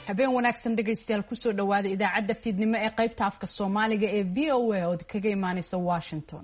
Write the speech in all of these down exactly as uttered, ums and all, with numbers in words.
habeen wanaagsan dhegaystayaal kusoo dhawaada idaacadda fiidnimo ee qaybta afka Soomaaliga ee V O A oo kaga imaanaysa Washington.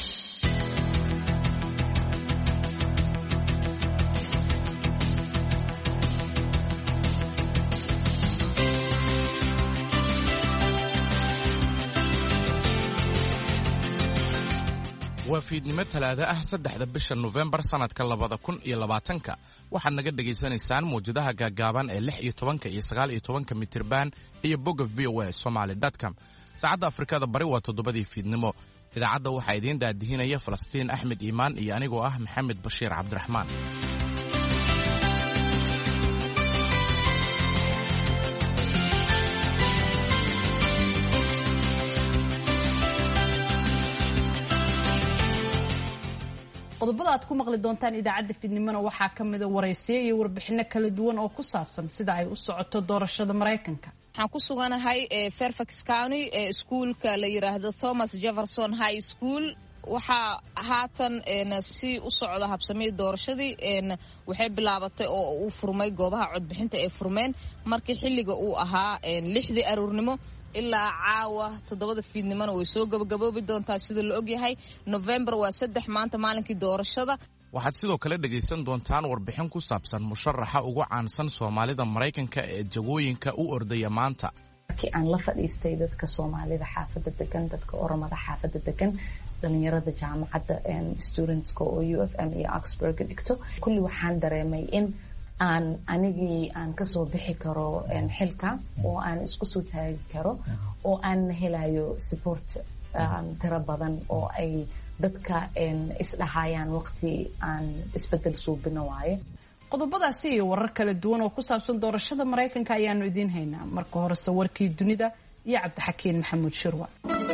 waa fiidnimo talaado ah saddexda bisha November sanadka labada kun iyo labaatanka waxaad naga dhageysanaysaan muujadaha gaagaaban ee lix iyo tobanka iyo sagaal iyo tobanka mitirban iyo bogga v o a somali dot com. saacadda Afrikada Bari waa toddobadii fiidnimo. idaacadda waxaa idiin daadihinaya Falastiin Axmed Iimaan iyo anigoo ah Maxamed Bashiir Cabdiraxmaan. qodobada aad ku maqli doontaan idaacadda fiidnimona waxaa ka mid ah waraysiyo iyo warbixino kala duwan oo ku saabsan sida ay u socoto doorashada Mareykanka. waxaan ku suganahay Fairfax County ee iskuulka la yiraahdo Thomas Jefferson High School. waxaa haatan si u socda habsamay doorashadii waxay bilaabatay oo uu furmay goobaha codbixinta ee furmeen markii xilliga uu ahaa lixdii aroornimo ilaa caawa toddobada fiidnimona way soo gabagaboobi doontaa sida la og yahay. November waa saddex maanta maalinkii doorashada. waxaad sidoo kale dhagaysan doontaan warbixin ku saabsan musharaxa ugu caansan Soomaalida Mareykanka ee jagooyinka u ordaya maanta. markii aan la fadhiistay dadka Soomaalida xaafadda degan, dadka Oromada xaafadda degan, dhalinyarada jaamacadda studentska oo U F M iyo Oxford dhigto, kulli waxaan dareemay in aan anigii aan ka soo bixi karo xilka oo aan isku soo taagi karo oo aan helayo support tira badan oo ay dadka isdhaxayaan waqti aan isbedel suubino waaye. qodobadaasi iyo warar kala duwan oo ku saabsan doorashada Mareykanka ayaanu idiin haynaa. marka hore warkii dunida iyo Cabdixakiin Maxamuud Shirwa.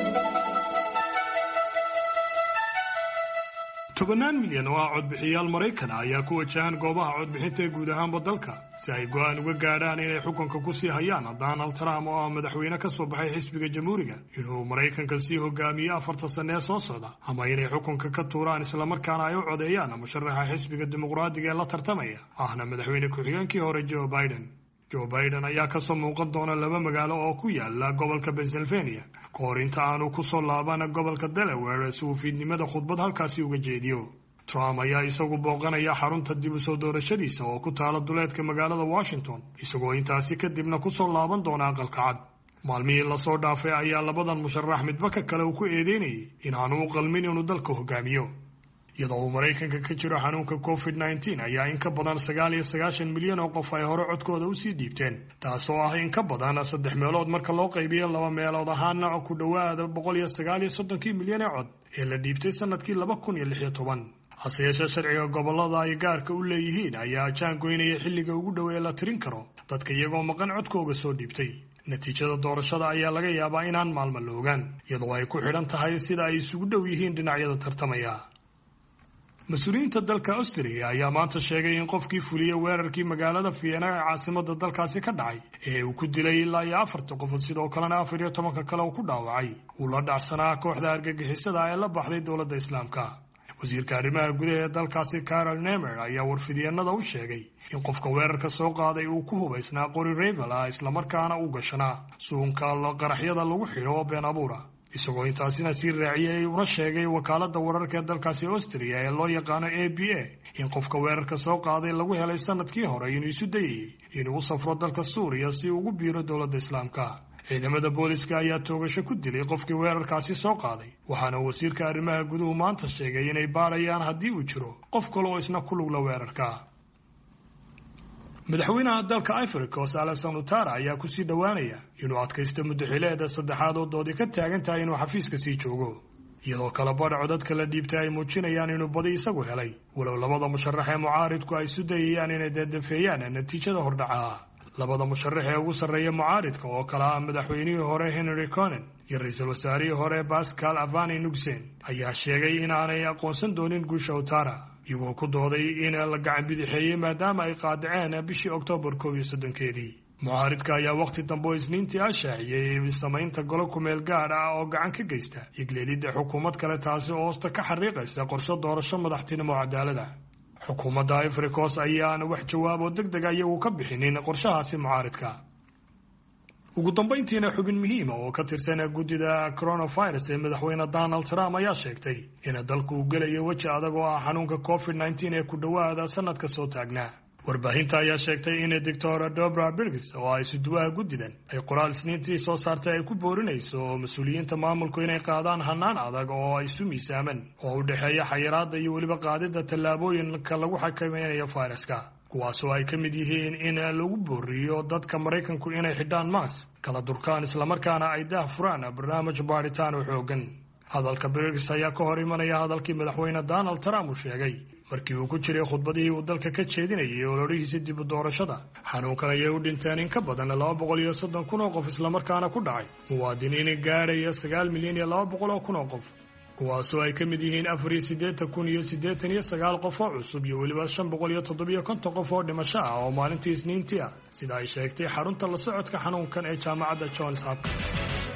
tobanaan milyan oo codbixiyaal Mareykan ayaa ku wajahan goobaha codbixinta ee guud ahaanba dalka si ay go'aan uga gaadhaan inay xukunka ku sii hayaan Donald Trump oo ah madaxweyne ka soo baxay xisbiga Jamhuuriga inuu Mareykanka sii hogaamiyo afarta sano ee soo socda ama inay xukunka ka tuuraan isla markaana ay u codeeyaan musharaxa xisbiga Dimuqraadiga ee la tartamaya ahna madaxweyne ku-xigeenkii hore Joe Biden. Joe Biden ayaa ka soo muuqan doona laba magaalo oo ku yaala gobolka Pennsylvania kahor inta aanu ku soo laaban gobolka Delaware si uu fiidnimada khudbad halkaasi uga jeediyo. Trump ayaa isagu booqanaya xarunta dib u soo doorashadiisa oo ku taala duleedka magaalada Washington isagoo intaasi kadibna ku soo laaban doona aqalka cad. maalmihii la soo dhaafay ayaa labadan musharax midba ka kale uu ku eedeynayay in aanu u qalmin inuu dalka hogaamiyo. iyadoo uu Mareykanka ka jiro xanuunka covid nineteen ayaa in ka badan sagaal iyo sagaashan milyan oo qof ay hore codkooda u sii dhiibteen, taasoo ah in ka badan saddex meelood marka loo qaybiyo laba meelood ahaana ku dhawaada boqol iyo sagaal iyo soddonkii milyan ee cod ee la dhiibtay sanadkii laba kun iyo lix iyo toban. hase yeeshee sharciga gobolada ay gaarka u leeyihiin ayaa jaangoynaya xilliga ugu dhow ee la tirin karo dadka iyagoo maqan codkooga soo dhiibtay. natiijada doorashada ayaa laga yaabaa inaan maalmo la ogaan iyadoo ay ku xidhan tahay sida ay isugu dhow yihiin dhinacyada tartamaya. mas-uuliyiinta dalka Austria ayaa maanta sheegay in qofkii fuliyay weerarkii magaalada Vienna ee caasimadda dalkaasi ka dhacay ee uu ku dilay ilaa iyo afartan qof sidoo kalena afar iyo tobanka kale uu ku dhaawacay uu la dhacsanaa kooxda argagixisada ee la baxday dowladda Islaamka. wasiirka arrimaha gudaha ee dalkaasi Karel Nemer ayaa warfidyeenada u sheegay in qofka weerarka soo qaaday uu ku hubaysnaa qori Rifle ah isla markaana uu gashanaa suunka qaraxyada lagu xidho oo been abuura. isagoo intaasina sii raaciyay una sheegay wakaaladda wararka ee dalkaasi Austria ee loo yaqaano A B A in qofka weerarka soo qaaday lagu helay sanadkii hore inuu isu dayay inuu u safro dalka Suuriya si uu ugu biiro dowladda Islaamka. ciidamada booliska ayaa toogasho ku dilay qofkii weerarkaasi soo qaaday, waxaana wasiirka arrimaha guduhu maanta sheegay inay baarayaan haddii uu jiro qof kale oo isna ku lug la weerarka. madaxweynaha dalka Ivory Coast Alassane Ouattara ayaa ku sii dhawaanaya inuu adkaysto muddaxileeda saddexaad oo doodi ka taagan tahay inuu xafiiska sii joogo, iyadoo kala badhaco dadka la dhiibtay ay muujinayaan inuu badi isagu helay walow labada musharax ee mucaaridku ay isu dayayaan inay deedefeeyaan natiijada hordhaca. labada musharax ee ugu sarreeya mucaaridka oo kala ah madaxweynihii hore Henry Conan iyo ra'iisul wasaarihii hore Pascal Afani-N'Guessan ayaa sheegay in aanay aqoonsan doonin guusha Ouattara, iyagoo ku dooday in la gacan bidixeeyay maadaama ay qaadaceen bishii Oktoobar koob iyo soddonkeedii. mucaaridka ayaa waqti dambe oo Isniintii ah shaaciyay samaynta golo kumeel gaadh ah oo gacan ka geysta igleelidda xukuumad kale taasi oo hoosta ka xariiqaysa qorshe doorasho madaxtinimo cadaalada. xukuumadda Ivory Coast ayaan wax jawaab oo degdeg ah iyagu ka bixinin qorshahaasi mucaaridka. ugu dambayntiina xubin muhiima oo ka tirsan guddida coronavirus ee madaxweyne donald trump ayaa sheegtay in dalku uu gelayo weji adag oo ah xanuunka covid nneteen ee ku dhowaada sanadka soo taagnaa. warbaahinta ayaa sheegtay in doctor Deborah Birx oo ay suduwaha guddidan ay qoraal isniintii soo saartay ay ku boorinayso mas-uuliyiinta maamulku inay qaadaan hanaan adag oo ay isu miisaaman oo u dhexeeya xayiraadda iyo weliba qaadidda tallaabooyinka lagu xakameynayo fayraska, kuwaasoo ay ka mid yihiin in lagu booriyo dadka Maraykanku inay xidhaan maas kala durkaan islamarkaana ay daah furaan barnaamij baadhitaan oo xoogan. hadalka Birx ayaa ka hor imanaya hadalkii madaxweyne Donald Trump uu sheegay markii uu ku jiray khudbadihii uu dalka ka jeedinayay ololihiisa dib u doorashada. xanuunkan ayay u dhinteen in ka badan laba boqol iyo soddon kun oo qof islamarkaana ku dhacay muwaadiniin gaadhaya sagaal milyan iyo laba boqol oo kun oo qof, kuwaasoo ay ka mid yihiin afar iyo siddeetan kun iyo siddeetan iyo sagaal qof oo cusub iyo weliba shan boqol iyo toddobiyo konton qof oo dhimasho ah oo maalintii isniintii ah, sida ay sheegtay xarunta la socodka xanuunkan ee jaamacadda Johns Hopkins.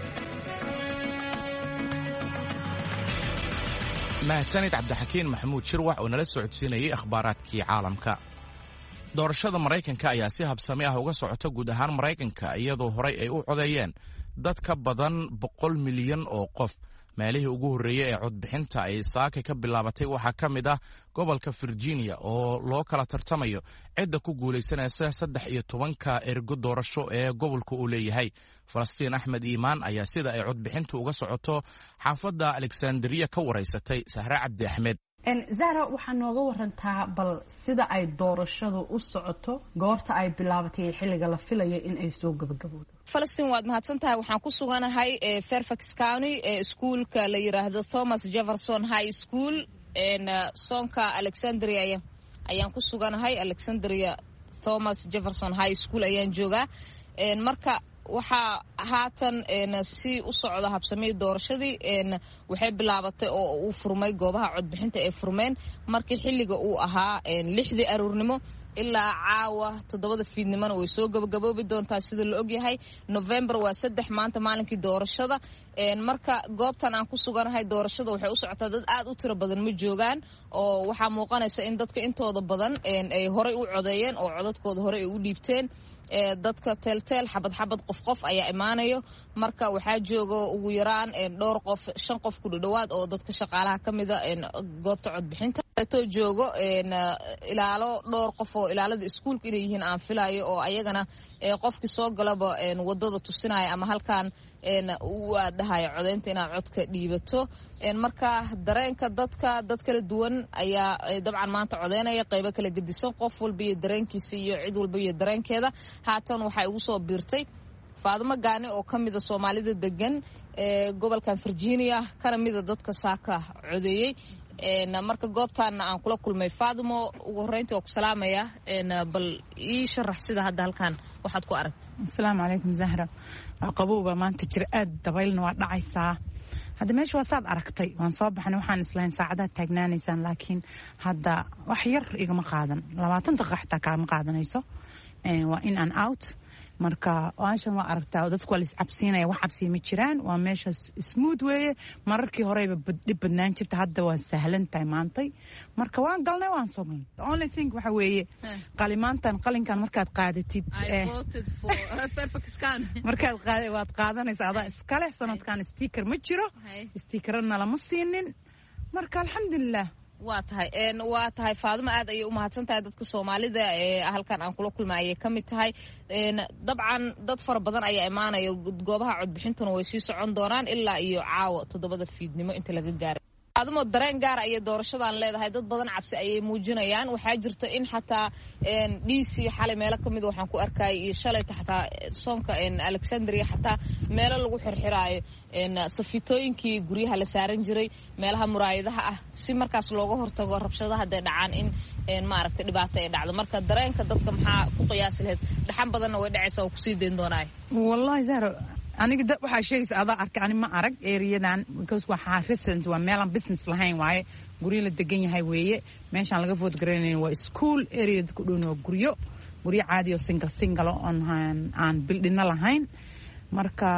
mahadsanid cabdixakiin maxamuud shirwax oo nala socodsiinayay akhbaaraadkii caalamka. doorashada maraykanka ayaa si habsami ah uga socota guud ahaan maraykanka iyadoo horay ay u codeeyeen dad ka badan boqol milyan oo qof. meelihii ugu horreeyey ee codbixinta ay saaka ka bilaabatay waxaa ka mid ah gobolka Virginia oo loo kala tartamayo cidda ku guulaysanaysa saddex iyo tobanka ergo doorasho ee gobolka uu leeyahay. Falastiin Axmed Iimaan ayaa sida ay codbixintu uga socoto xaafadda Alexandria ka waraysatay Sahra Cabdi Axmed. Zahra, waxaa nooga warantaa bal sida ay doorashadu u socoto, goorta ay bilaabatay xilliga la filayo in ay soo gabagabowdo. Falastiin, waad mahadsan tahay. waxaan ku suganahay Fairfax County ee iskuulka la yiraahdo Thomas Jefferson High School ee Sonka Alexandria ayaan ku suganahay. Alexandria Thomas Jefferson High School ayaan joogaa. marka waxaa haatan si u socda habsamay doorashadii waxay bilaabatay oo uu furmay goobaha codbixinta ee furmeen markii xilliga uu ahaa lixdii aroornimo ilaa caawa toddobada fiidnimona way soo gabagaboobi doontaa sida la ogyahay. November waa saddex maanta maalinkii doorashada. marka goobtan aan ku suganahay doorashada waxay u socotaa dad aad u tiro badan ma joogaan oo waxaa muuqanaysa in dadka intooda badan ay horay u codeeyeen oo codadkooda horey ay u dhiibteen. dadka teelteel xabad xabad qof qof ayaa imaanayo. marka waxaa jooga ugu yaraan dhowr qof shan qof ku dhawaad oo dadka shaqaalaha ka mida goobta codbixinta to joogo ilaalo dhowr qof oo ilaalada iskuulka inay yihiin aan filayo oo ayagana qofkii soo galaba wadada tusinaya ama halkan uu aadahayo codeynta inaad codka dhiibato. marka dareenka dadka dad kala duwan ayaa dabcan maanta codeynaya qaybo kala gedisan, qof walba iyo dareenkiisa iyo cid walba iyo dareenkeeda. haatan waxay ugu soo biirtay Faadimo Gaani oo ka mida Soomaalida degan ee gobolkan Virginia kana mida dadka saaka codeeyay. marka goobtaana aan kula kulmay Faadimo, ugu horeyntii waa ku salaamaya bal ii sharax sida hadda halkan waxaad ku aragtay. Assalaamu calaykum Zahra. qabowba maanta jir aad dabaylna waa dhacaysaa. hadda meesha waa saad aragtay waan soo baxnay, waxaan islayn saacadaha taagnaanaysaan, laakiin hadda wax yar igama qaadan, labaatan daqiiqo xitaa kaama qaadanayso. waa in aan out. marka waashan waa aragtaa dadku waa liscabsiinaya, wax cabsiya ma jiraan. waa meesha smooth weeye, mararkii horeyba dhib badnaan jirta, hadda waa sahlan tahay maantay. marka waan galnay waan sognay. the only thing waxa weeye qalimaantan qalinkan markaad qaadatid markaad qaada waad qaadanaysaa adaa iskale. sanadkan sticker ma jiro, stickerna lama siinin. marka alxamdulilah waa tahay waa tahay Faadimo, aad ayay u mahadsan tahay. dadka Soomaalida ee halkan aan kula kulmay ayay ka mid tahay. dabcan dad fara badan ayaa imaanaya, goobaha codbixintuna way sii socon doonaan ilaa iyo caawa toddobada fiidnimo inta laga gaaray. Faadimo, dareen gaar ayay doorashadan leedahay, dad badan cabsi ayay muujinayaan. waxaa jirta in xataa D C xalay meelo ka mid waxaan ku arkay iyo shalay xataa Sonka Alexandria xataa meelo lagu xirxiraayo safitooyinkii guryaha la saaran jiray, meelaha muraayadaha ah, si markaas looga hortago rabshadaha hadday dhacaan in maaragtay dhibaato ay dhacdo. marka dareenka dadka maxaa ku qiyaasi lahayd? dhaxan badanna way dhacaysaa oo kusii dayn doonaayo. wallahi Zahra, aniga waxaa sheegaysa adaa arkay, ani ma arag eriyadan because waxaa resident, waa meelaan business lahayn waaye, guryo la degan yahay weeye. meeshaan laga vote garanayn waa school area, ku dhowna waa guryo guryo caadi oo single single on aan bildhina lahayn. marka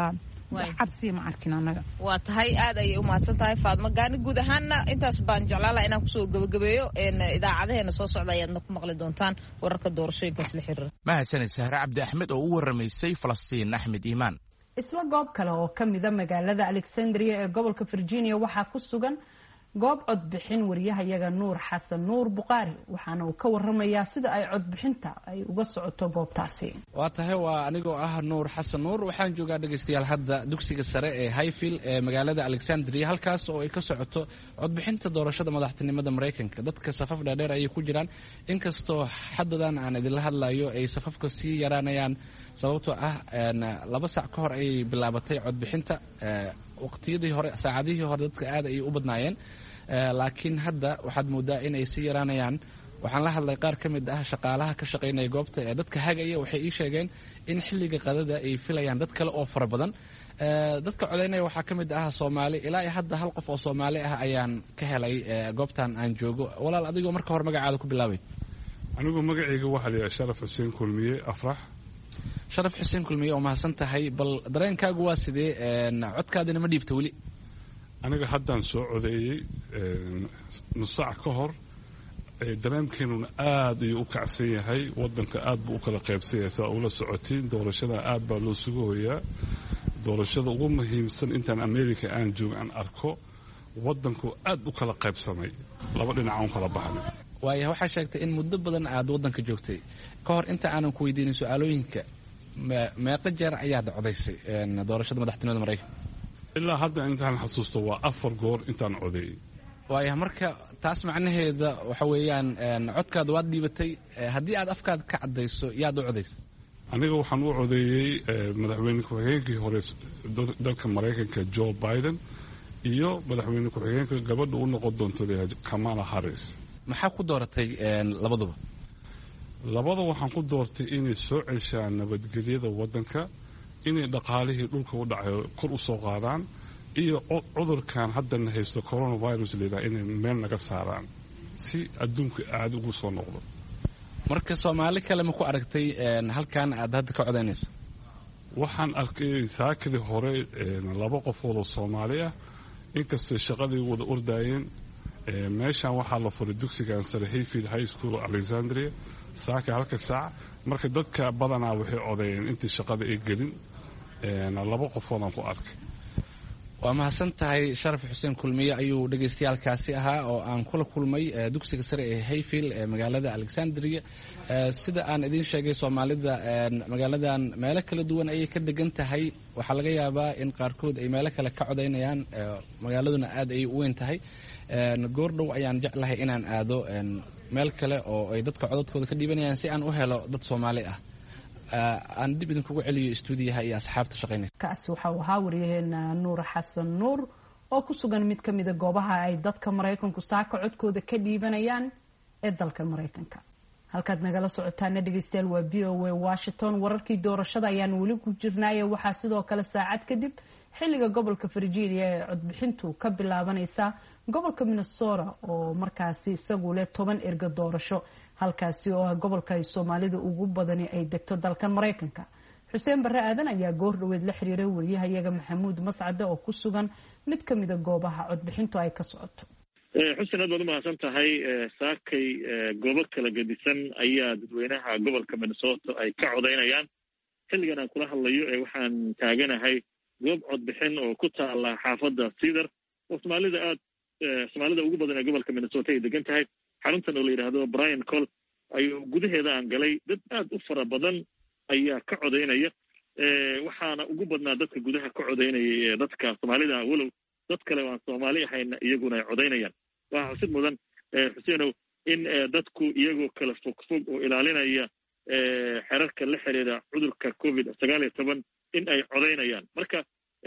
cabsi ma arkin anaga. waa tahay aad ayay u mahadsan tahay Faadmo Gaani. guud ahaanna intaas baan jeclaan lahaa inaan kusoo gabagabeeyo idaacadaheena soo socda ayaadna ku maqli doontaan wararka doorashooyinkaas la xiriira. mahadsanid Sahre Cabdi Axmed oo u waramaysay Falastiin Axmed Iimaan. isla goob kale oo ka mid ah magaalada Alexandria ee gobolka Virginia waxaa ku sugan goob codbixin wariyahayaga Nuur Xasan Nuur Buqaari waxaana uu ka waramayaa sida ay codbixinta ay uga socoto goobtaasi. waa tahay waa anigoo ah Nuur Xasan Nuur waxaan joogaa dhageystayaal hadda dugsiga sare ee Highfield ee magaalada Alexandria halkaas oo ay ka socoto codbixinta doorashada madaxtinimada Mareykanka. dadka safaf dheer ay ku jiraan inkastoo xadadan aan idin hadlayo ay safafka sii yaraanayaan sababtoo ah laba saac ka hor ay bilaabatay codbixinta. waqtiyadii hore saacadihii hore dadka aad ay u badnaayeen laakiin hadda waxaad moodaa in ay sii yaraanayaan. waxaan la hadlay qaar ka mid ah shaqaalaha ka shaqaynaya goobta ee dadka hagaya waxay ii sheegeen in xilliga qadada ay filayaan dad kale oo fara badan. dadka codaynaya waxaa ka mid ah Soomaali ilaa iyo hadda hal qof oo Soomaali ah ayaan ka helay goobtan aan joogo. walaal adigoo marka hore magacaada ku bilaabay. anigu magacayga waxaa la yidhaha Sharaf Xuseen Kulmiye Afrax. Sharaf Xuseen Kulmiye oo mahadsan tahay. bal dareenkaagu waa sidee codkaadina ma dhiibta weli? aniga haddaan soo codeeyey nus saac ka hor dareenkeenuna aad ayuu u kacsan yahay. wadanka aad buu u kala qaybsan yahay saa ula socotiin doorashada aad baa loo sugu hoyaa. doorashada ugu muhiimsan intaan America aan joogo aan arko wadanku aad u kala qaybsamay laba dhinac aan kala baxnay. waayahay waxaa sheegtay in muddo badan aad wadanka joogtay ka hor inta aanan ku weydiinin su'aalooyinka meeqa jeer ayaad codaysay doorashada madaxtinimada Mareykanka? ilaa hadda intaan xasuusto waa afar goor intaan codeeyey. waayahay marka taas macnaheeda waxa weeyaan codkaada waad dhiibatay. haddii aad afkaada ka cadayso yaad u codaysay? aniga waxaan u codeeyey madaxweyne ku-xigeenkii hore dalka Mareykanka Joe Biden iyo madaxweyne ku-xigeenka gabadha u noqon doonto Kamala Harris. maxaa ku dooratay labaduba? labada waxaan ku doortay inay soo ceshaan nabadgelyada wadanka, inay dhaqaalihii dhulka u dhacay kor u soo qaadaan, iyo cudurkan haddana haysto coronavirus leedahay inay meel naga saaraan si adduunka aad ugu soo noqdo. marka Soomaali kale ma ku aragtay halkan aad hadda ka codaynayso? waxaan arkay saakadii hore laba qofood oo Soomaali ah inkastoo shaqadii wada ordayeen. meeshaan waxaa la furay dugsigan sare Highfield High School Alexandria saaka halka saac. marka dadka badanaa waxay codeeyeen intii shaqada ay gelin. laba qofoodaan ku arkay. waa mahadsan tahay. Sharaf Xuseen Kulmiye ayuu dhageystayaalkaasi ahaa oo aan kula kulmay dugsiga sare ee Highfield ee magaalada Alexandria. sida aan idin sheegay Soomaalida magaaladan meelo kala duwan ayay ka degan tahay. waxaa laga yaabaa in qaarkood ay meelo kale ka codaynayaan. magaaladuna aad ay u weyn tahay. goordhow ayaan jeclahay inaan aado meel kale oo ay dadka codadkooda ka dhiibanayaan si aan u helo dad Soomaali ah. aan dib idinkugu celiyo stuudiyaha iyo asxaabta shaqaynaysa. kaasi waxa uu ahaa wariyaheena Nuur Xasan Nuur oo ku sugan mid ka mid ah goobaha ay dadka Mareykanku saaka codkooda ka dhiibanayaan ee dalka Mareykanka. halkaad nagala socotaana dhageystayaal waa V O A Washington. wararkii doorashada ayaan weli ku jirnaaye waxaa sidoo kale saacad kadib xilliga gobolka Virginia ee codbixintu ka bilaabanaysa gobolka Minnesota oo markaasi isagu leh toban erga doorasho halkaasi oo gobolka ay Soomaalida ugu badani ay degto dalkan Mareykanka. Xuseen Barre Aadan ayaa goor dhaweed la xiriiray wariyahayaga Maxamuud Mascade oo ku sugan mid ka mid ah goobaha codbixintu ay ka socoto. xuseen aad baad umahadsan tahay. saakay goobo kala gedisan ayaa dadweynaha gobolka Minnesota ay ka codaynayaan. xilligan aan kula hadlayo ee waxaan taaganahay goob codbixin oo ku taala xaafadda Cedar oo Soomaalida aad Soomaalida ugu badan ee gobolka Minnesota ay degan tahay. xaruntan oo la yidhaahdo Brian Cole ayuu gudaheeda aan galay. dad aad u fara badan ayaa ka codaynaya. waxaana ugu badnaa dadka gudaha ka codaynaya dadka Soomaalida walow dad kale oo aan Soomaali ahayn iyaguna ay codaynayaan. waxaa xusid mudan Xuseenow in dadku iyagoo kala fogfog oo ilaalinaya xeerarka la xiriira cudurka covid sagaal iyo toban in ay codaynayaan. marka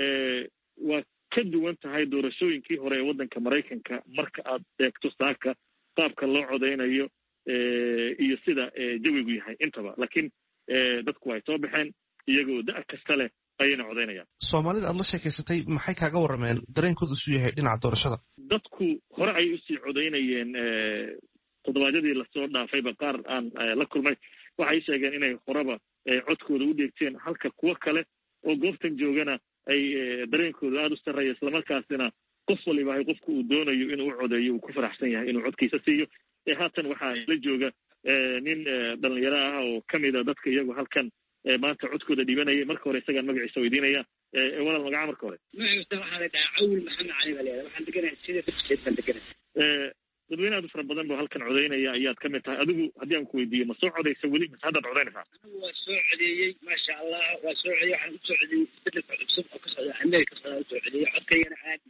waa ka duwan tahay doorashooyinkii hore ee waddanka Mareykanka marka aad eegto saaka qaabka loo codaynayo iyo sida jawigu yahay intaba. laakiin dadku way soo baxeen iyagoo da' kasta leh ayayna codaynayaan. Soomaalida aad la sheekaysatay maxay kaaga warrameen dareenkooda isu yahay dhinaca doorashada? dadku hore ay usii codaynayeen toddobaadyadii lasoo dhaafayba qaar aan la kulmay waxay sheegeen inay horeba codkooda u dheegteen halka kuwo kale oo goobtan joogana ay dareenkooda aada u sarreeya islamarkaasina qof waliba hay qofku uu doonayo inuu u codeeyo uu ku faraxsan yahay inuu codkiisa siiyo haatan waxaa la jooga nin dhalinyaro ah oo kamid a dadka iyagu halkan maanta codkooda dhibanayay marka hore isagaan magaciisa weydiinaya walaal magaca marka hore magaciisa waxaa la dhahaa cawil maxamed cali baa leedahay waxaan deganahay sida dugsiyeed baan deganahay dadweyne aad u fara badan boo halkan codeynaya ayaad ka mid tahay adigu haddii aan ku weydiiyo ma soo codaysa weli mise haddaad codeynaysaa anigu waa soo codeeyey maasha allah waa soo codeeyey waxaan usoo codeeyey isbedelka cusub oo ka socda america socda usoo codeeyey codkaygana aad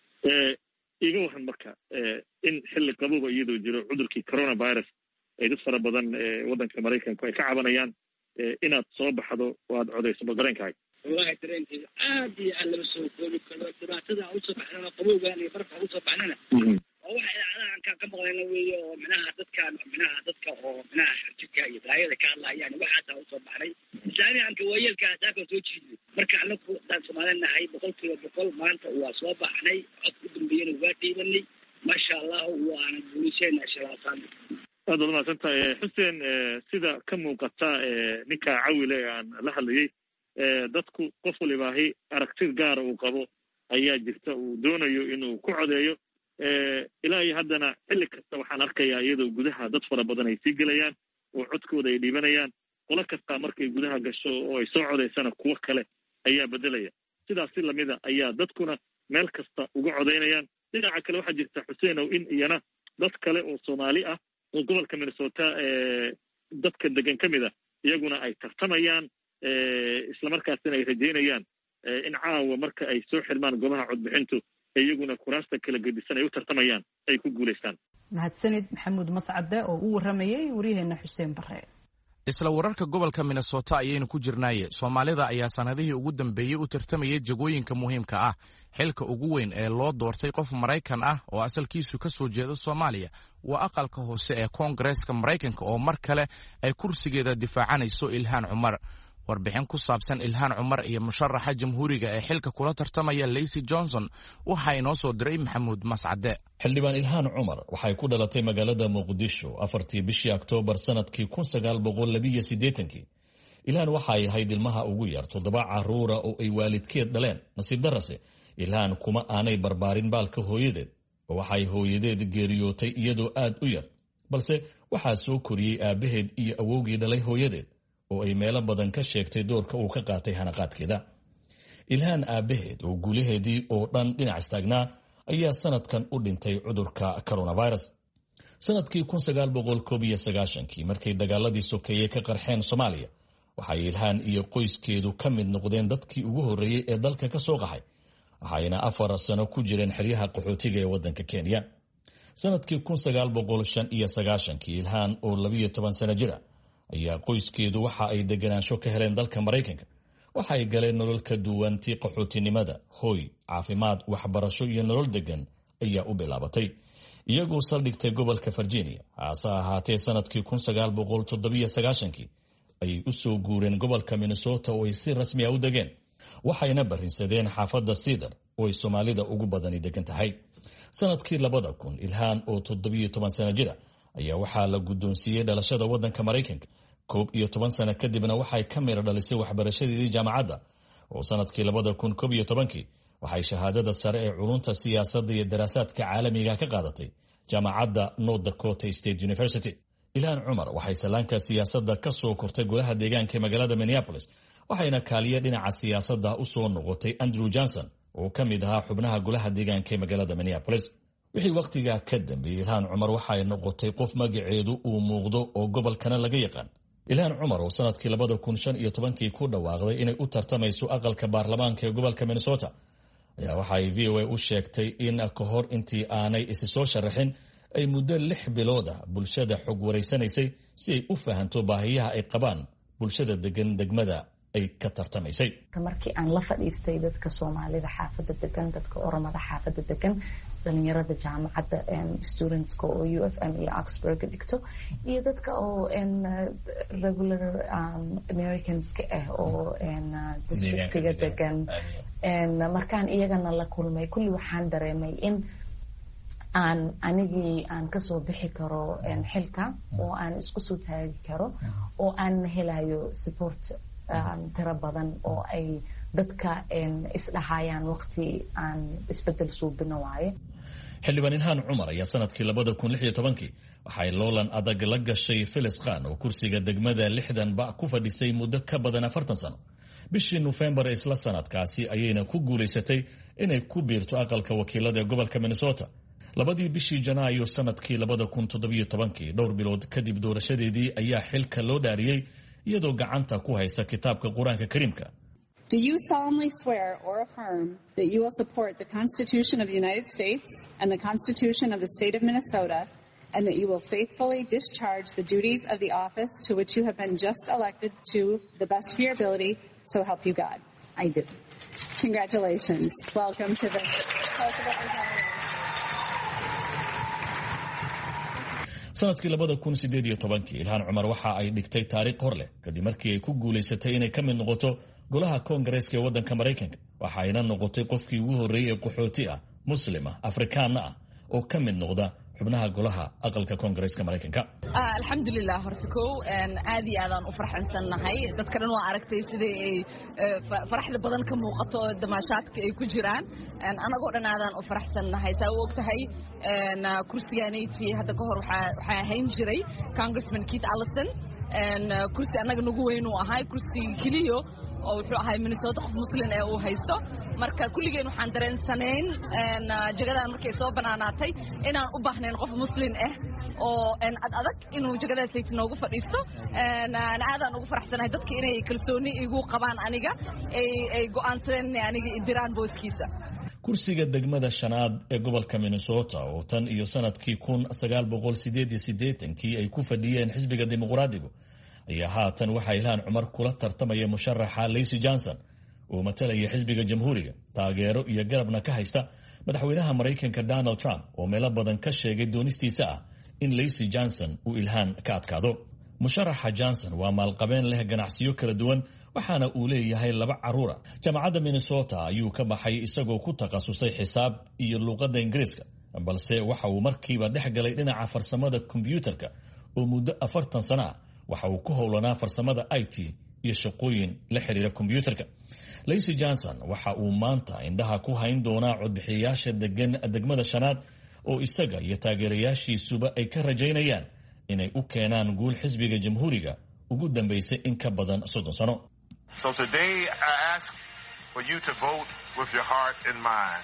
iga waran marka in xilli qaboba iyadoo jiro cudurkii coronavirus ay dad fara badan waddanka maraykanku ay ka cabanayaan inaad soo baxdo oo aad codayso bal dareenkaaga wallahi dareenkayga aad iyo aad lama soo koobi karo dhibaatada aan usoo baxnana qabowgaan iyo barafka aan usoo baxnana waa waxa idaacadahan kaan ka maqlayna weeye oo minaha dadkaan minaha dadka oo minaha xarjidka iyo daayada ka hadlayaan waxaasaan usoo baxnay islaamiyaanka waayeelka asaaka soo jiidnay marka anaku daan Soomaali nahay boqolkiiba boqol maanta waa soo baxnay cod u dambeeyana waa dhiibanay maasha allah waana guulaysanaa shalaasaan aad baad mahadsantahay xuseen sida ka muuqata ninka cawile aan la hadlayay dadku qof walibaahi aragtid gaara uu qabo ayaa jirta uu doonayo inuu ku codeeyo ilaa iyo haddana xilli kasta waxaan arkayaa iyadoo gudaha dad fara badan ay sii gelayaan oo codkooda ay dhiibanayaan qolo kasta markay gudaha gasho oo ay soo codaysana kuwo kale ayaa bedelaya sidaas si lamida ayaa dadkuna meel kasta uga codaynayaan dhinaca kale waxaa jirta xuseen ow in iyana dad kale oo Soomaali ah oo gobolka Minnesota dadka degan ka mid ah iyaguna ay tartamayaan islamarkaasina ay rajeynayaan in caawa marka ay soo xirmaan goobaha codbixintu iyaguna kuraasta kala gedisan ay u tartamayaan ay ku guulaystaan mahadsanid maxamuud mascade oo u waramayay waryaheena xuseen bare isla wararka gobolka Minnesota ayaynu ku jirnaaye Soomaalida ayaa sanadihii ugu dambeeyay u tartamayay jagooyinka muhiimka ah xilka ugu weyn ee loo doortay qof Maraykan ah oo asalkiisu ka soo jeeda Soomaaliya waa aqalka hoose ee Koongareeska Maraykanka oo mar kale ay kursigeeda difaacanayso Ilhaan Cumar warbixin ku saabsan Ilhaan Cumar iyo musharaxa jamhuuriga ee xilka kula tartamaya Lacey Johnson waxa inoo soo diray Maxamuud Mascade xildhibaan Ilhaan Cumar waxay ku dhalatay magaalada Muqdisho afartii bishii Oktoobar sanadkii kun sagaal boqol laba iyo siddeetan Ilhaan waxay ahayd ilmaha ugu yar toddoba caruura oo ay waalidkeed dhaleen nasiib darase Ilhaan kuma aanay barbaarin baalka hooyadeed oo waxay hooyadeed geeriyootay iyadoo aad u yar balse waxaa soo koriyay aabaheed iyo awowgii dhalay hooyadeed oo ay meelo badan ka sheegtay doorka uu ka qaatay hanaqaadkeeda Ilhaan aabaheed oo guulaheedii oo dhan dhinac istaagnaa ayaa sanadkan u dhintay cudurka coronavirus sanadkii kun sagaal boqol koob iyo sagaashan markay dagaaladii sokeeye ka qarxeen Soomaaliya waxay Ilhaan iyo qoyskeedu ka mid noqdeen dadkii ugu horeeyay ee dalka ka soo qaxay waxayna afar sano ku jireen xeryaha qaxootiga ee waddanka Kenya sanadkii kun sagaal boqol shan iyo sagaashan Ilhaan oo laba iyo toban sano jira ayaa qoyskeedu waxa ay deganaansho ka heleen dalka Maraykanka waxa ay galeen nolol ka duwantii qaxootinimada hooy caafimaad waxbarasho iyo nolol degan ayaa u bilaabatay iyagoo saldhigtay gobolka Virginia hase ahaatee sanadkii kun sagaal boqol toddoba iyo sagaashan ayay u soo guureen gobolka Minnesota oo ay si rasmi ah u degeen waxayna barinsadeen xaafadda Cedar oo ay Soomaalida ugu badani degan tahay sanadkii labada kun Ilhaan oo toddoba iyo toban sano jira ayaa waxaa la guddoonsiiyey dhalashada waddanka Maraykanka koob iyo toban sano kadibna waxay ka mira dhalisay waxbarashadeedii jaamacadda oo sanadkii labada kun koob iyo tobankii waxay shahaadada sare ee culunta siyaasadda iyo daraasaadka caalamiga ka qaadatay jaamacadda North Dakota State University Ilhaan Cumar waxay salaanka siyaasadda ka soo kortay golaha deegaanka ee magaalada Minneapolis waxayna kaaliye dhinaca siyaasadda u soo noqotay Andrew Johnson oo ka mid ahaa xubnaha golaha deegaanka ee magaalada Minneapolis wixii waqtigaa ka dambeeyay Ilhaan Cumar waxay noqotay qof magaceedu uu muuqdo oo gobolkana laga yaqaan Ilhaan Cumar oo sanadkii labada kun shan iyo tobankii ku dhawaaqday inay u tartamayso aqalka baarlamaanka ee gobolka Minnesota ayaa waxay V O A u sheegtay in ka hor intii aanay isi soo sharaxin ay muddo lix bilood ah bulshada xog wareysanaysay si ay u fahanto baahiyaha ay qabaan bulshada degan degmada ay ka tartamaysay markii aan la fadhiistay dadka Soomaalida xaafadda degan dadka Oromada xaafadda degan dhalinyarada jaamacadda studentska oo U F M iyo Oxford dhigto iyo dadka oo regular Americans ka ah oo districtiga degan markaan iyagana la kulmay kulli waxaan dareemay in aan anigii aan ka soo bixi karo xilka oo aan isku soo taagi karo oo aan helayo support tira badan oo ay dadka isdhahayaan waqti aan isbedel suubino waaye. xildhibaan ilhaan cumar ayaa sanadkii labada kun lix iyo tobankii waxay loolan adag la gashay Phyllis Khan oo kursiga degmada lixdan ba ku fadhisay muddo ka badan afartan sano. bishii November isla sanadkaasi ayayna ku guuleysatay inay ku biirto aqalka wakiilada ee gobolka Minnesota. labadii bishii Janaayo sanadkii labada kun toddoba iyo tobankii dhowr bilood kadib doorashadeedii ayaa xilka loo dhaariyay iyadoo gacanta ku haysta kitaabka Quraanka Kariimka. Do you solemnly swear or affirm that you will support the Constitution of the United States and the Constitution of the State of Minnesota, and that you will faithfully discharge the duties of the office to which you have been just elected to the best of your ability, so help you God? I do. Congratulations. Welcome to the House of Representatives. sanadkii labada kun sideed iyo tobankii ilhaan cumar waxa ay dhigtay taariikh hor leh kadib markii ay ku guuleysatay inay ka mid noqoto golaha koongareeska ee waddanka Mareykanka. waxa ayna noqotay qofkii ugu horreeyay ee qaxooti ah muslim ah afrikaana ah oo ka mid noqda xubnaha golaha aqalka koongareeska Mareykanka. alxamdulilah horta kow aad iyo aadaan u farxansanahay dadka dhan waa aragtay sidii ay faraxda badan ka muuqato damaashaadka ay ku jiraan anagoo dhan aadaan u farxsanahay saa u ogtahay kursigaanaydkii hadda ka hor waxaa ahayn jiray congressman Keith Ellison kursi annaga nagu weyn uu ahay kursi keliyo oo wuxuu ahay Minnesota qof muslim ee uu haysto marka kulligeen waxaan dareensanayn jagadan markay soo banaanaatay inaan u baahnayn qof muslim ah oo ad adag inuu jagadaas ay noogu fadhiisto aan aadaan ugu faraxsanahay dadka inay kalsooni igu qabaan aniga ay ay go'aansadeen aniga idiraan booskiisa. kursiga degmada shanaad ee gobolka Minnesota oo tan iyo sanadkii kun sagaal boqol sideed iyo siddeetankii ay ku fadhiyeen xisbiga dimuqraadigu ayaa haatan waxa ilhaan cumar kula tartamaya musharaxa Lacey Johnson oo matalaya xisbiga jamhuuriga taageero iyo garabna ka haysta madaxweynaha Mareykanka Donald Trump oo meelo badan ka sheegay doonistiisa ah in Lacey Johnson uu ilhaan ka adkaado. musharaxa Johnson waa maalqabeen leh ganacsiyo kala duwan waxaana uu leeyahay laba caruur ah. jaamacadda Minnesota ayuu ka baxay isagoo ku takhasusay xisaab iyo luqadda Ingiriiska balse waxa uu markiiba dhex galay dhinaca farsamada kombiyuutarka oo muddo afartan sano ah waxa uu ku howlanaa farsamada I T iyo shaqooyin la xiriira kombiyuutarka. Lacey Johnson waxa uu maanta indhaha ku hayn doonaa codbixiyayaasha degan degmada shanaad oo isaga iyo taageerayaashiisuba ay ka rajaynayaan inay u keenaan guul xisbiga jamhuuriga ugu dambeysay in ka badan soddon sano. So today I ask for you to vote with your heart and mind.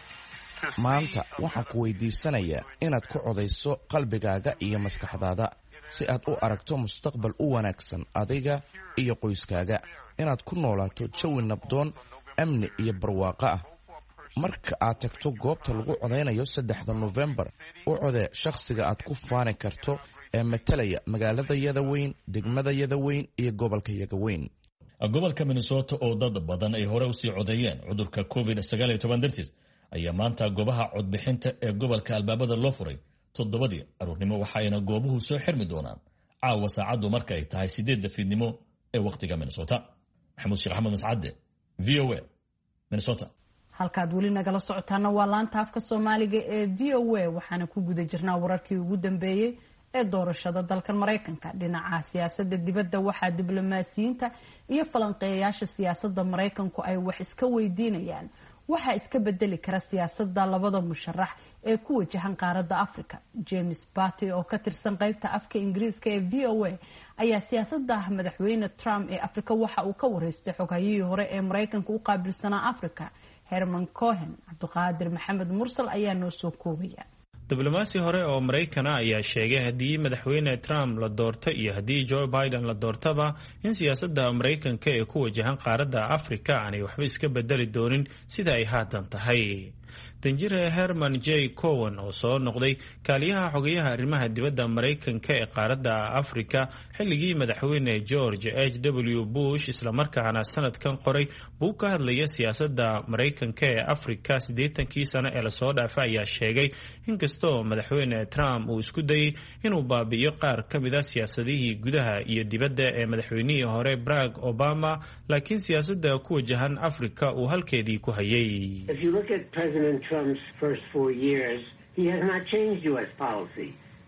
maanta waxaan ku weydiisanayaa inaad ku codayso qalbigaaga iyo maskaxdaada si aad u aragto mustaqbal u wanaagsan adiga iyo qoyskaaga, inaad ku noolaato jawi nabdoon, amni iyo barwaaqo ah. marka aad tagto goobta lagu codaynayo saddexda November u codee shakhsiga aad ku faani karto ee matalaya magaalada yada weyn, degmada yada weyn iyo gobolka yaga weyn. gobolka Minnesota oo dad badan ay hore u sii codeeyeen cudurka covid sagaal iyo toban dartiis ayaa maanta goobaha codbixinta ee gobolka albaabada loo furay toddobadii aroornimo waxayna goobuhu soo xirmi doonaan caawa saacadu marka ay tahay sideedda fiidnimo ee waqtiga Minnesota. maxamuud sheekh axmed mascade V O A Minnesota. halkaad weli nagala socotaana waa laanta afka Soomaaliga ee V O A waxaana ku guda jirnaa wararkii ugu dambeeyay ee doorashada dalkan Mareykanka. dhinaca siyaasadda dibadda waxaa diblomaasiyiinta iyo falanqeeyaasha siyaasadda Mareykanku ay wax iska weydiinayaan waxa iska bedeli kara siyaasadda labada musharax ee ku wajahan qaaradda Afrika. James Batty oo ka tirsan qaybta afka Ingiriiska ee V O A ayaa siyaasadda madaxweyne Trump ee Afrika waxa uu ka wareystay xogayihii hore ee Mareykanka u qaabilsanaa Afrika Herman Cohen. Cabdiqaadir Maxamed Mursal ayaa noo soo koobaya. diblomaasi hore oo Mareykan ayaa sheegay haddii madaxweyne Trump la doorto iyo haddii Joe Biden la doortaba in siyaasadda Mareykanka ee ku wajahan qaaradda Afrika aanay waxba iska bedeli doonin sida ay haatan tahay. danjire Herman J Cohen oo soo noqday kaaliyaha xogayaha arrimaha dibadda Mareykanka ee qaaradda Afrika xilligii madaxweyne George H W Bush isla markaana sanadkan qoray buu ka hadlaya siyaasadda Mareykanka ee Afrika siddeetankii sano ee la soo dhaafay ayaa sheegay inkastoo madaxweyne Trump uu isku dayay inuu baabi'iyo qaar ka mid ah siyaasadihii gudaha iyo dibadda ee madaxweynihii hore Barack Obama laakiin siyaasadda ku wajahan Afrika uu halkeedii ku hayay. Trump's first four years, he has not changed U S policy.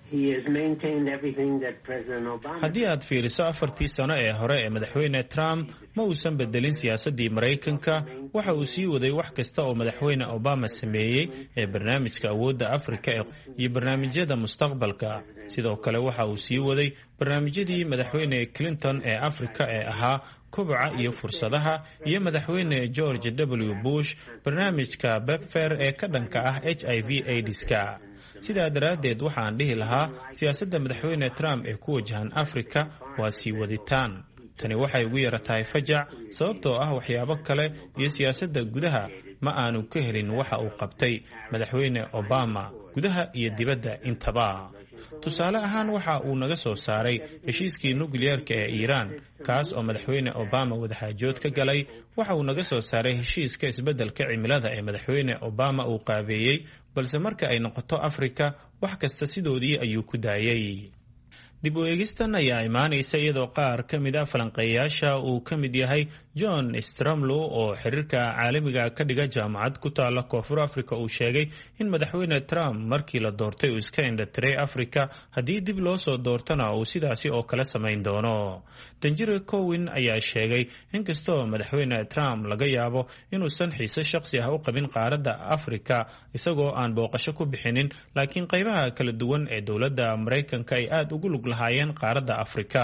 haddii aad fiiriso afartii sano ee hore ee madaxweyne trump ma uusan bedelin siyaasaddii maraykanka waxa uu sii waday wax kasta oo madaxweyne obama sameeyey ee barnaamijka awoodda afrika iyo barnaamijyada mustaqbalka sidoo kale waxa uu sii waday barnaamijyadii madaxweyne clinton ee afrika ee ahaa koboca iyo fursadaha iyo madaxweyne george w bush barnaamijka bepfer ee ka dhanka ah h i v aidska sidaa daraaddeed waxaan dhihi lahaa siyaasadda madaxweyne trump ee ku wajahan afrika waa sii waditaan tani waxay ugu yara tahay fajac sababtoo ah waxyaabo kale iyo siyaasadda gudaha ma aanu ka helin waxa uu qabtay madaxweyne obama gudaha iyo dibadda intaba tusaale ahaan waxa uu naga soo saaray heshiiskii nukliyeerka ee iiraan kaas oo madaxweyne obama wadaxaajood ka galay waxa uu naga soo saaray heshiiska isbeddelka cimilada ee madaxweyne obama uu qaabeeyey balse marka ay noqoto afrika wax kasta sidoodii ayuu ku daayay dib u eegistan ayaa imaanaysa iyadoo qaar ka mid a falanqeeyaasha uu ka mid yahay john stromlow oo xiriirka caalamiga ka dhiga jaamacad ku taala koonfur africa uu sheegay in madaxweyne trump markii la doortay uu iska indhatiray africa haddii dib loo soo doortana uu sidaasi oo kale samayn doono danjire cowin ayaa sheegay inkastoo madaxweyne trump laga yaabo inuusan xiise shakhsi ah u qabin qaaradda africa isagoo aan booqasho ku bixinin laakiin qaybaha kala duwan ee dowladda maraykanka ay aada ugu lug lahaayeen qaaradda africa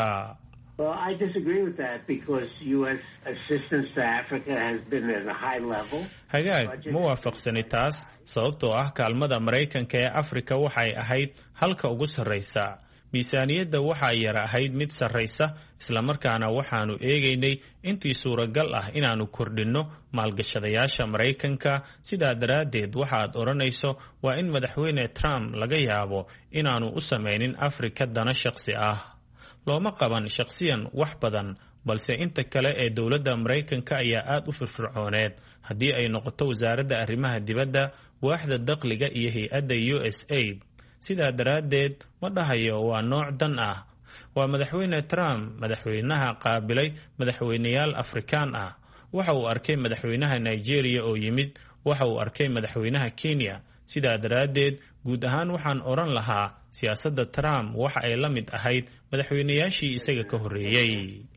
hagaag ma waafaqsani taas sababtoo ah kaalmada maraykanka ee afrika waxay ahayd halka ugu sarraysa miisaaniyadda waxaa yara ahayd mid sarraysa islamarkaana waxaanu eegaynay intii suuragal ah inaannu kordhinno maalgashadayaasha maraykanka sidaa daraaddeed waxaad odhanayso waa in madaxweyne trump laga yaabo inaannu u samaynin afrika dana shakhsi ah looma qaban shakhsiyan wax badan balse inta kale ee dowladda maraykanka ayaa aad u firfircooneed haddii ay noqoto wasaaradda arrimaha dibadda waaxda dakhliga iyo hay-adda u s aid sidaa daraaddeed ma dhahayo waa nooc dan ah waa madaxweyne trump madaxweynaha qaabilay madaxweyneyaal afrikaan ah waxa uu arkay madaxweynaha nigeria oo yimid waxa uu arkay madaxweynaha kenya sidaa daraaddeed guud ahaan waxaan odhan lahaa siyaasadda trump waxa ay la mid ahayd madaxweyneyaashii isaga ka horreeyey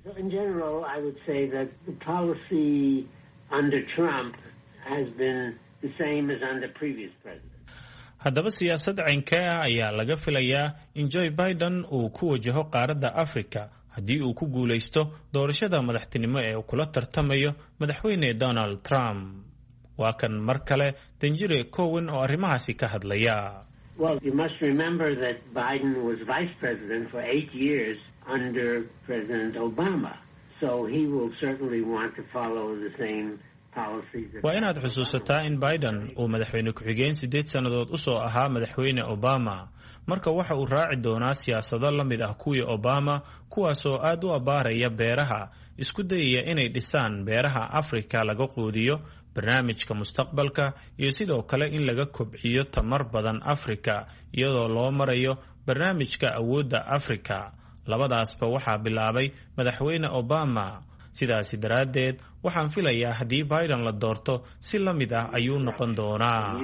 haddaba siyaasad caynkee ah ayaa laga filayaa in joe biden uu ku wajaho qaaradda africa haddii uu ku guulaysto doorashada madaxtinimo ee uu kula tartamayo madaxweyne donald trump waa kan mar kale danjire cowin oo arrimahaasi ka hadlaya Well, you must remember that Biden was vice president for eight years under President Obama. So he will certainly want to follow the same policies. waa inaad xusuusataa in biden uu madaxweyne ku-xigeen siddeed sannadood u soo ahaa madaxweyne obama marka waxa uu raaci doonaa siyaasado la mid ah kuwii obama kuwaasoo aad u abbaaraya beeraha isku dayaya inay dhisaan beeraha afrika laga quudiyo barnaamijka mustaqbalka iyo sidoo kale in laga kobciyo tamar badan afrika iyadoo loo marayo barnaamijka awoodda afrika labadaasba waxaa bilaabay madaxweyne obama sidaasi daraaddeed waxaan filayaa haddii biden la doorto si la mid ah ayuu noqon doonaa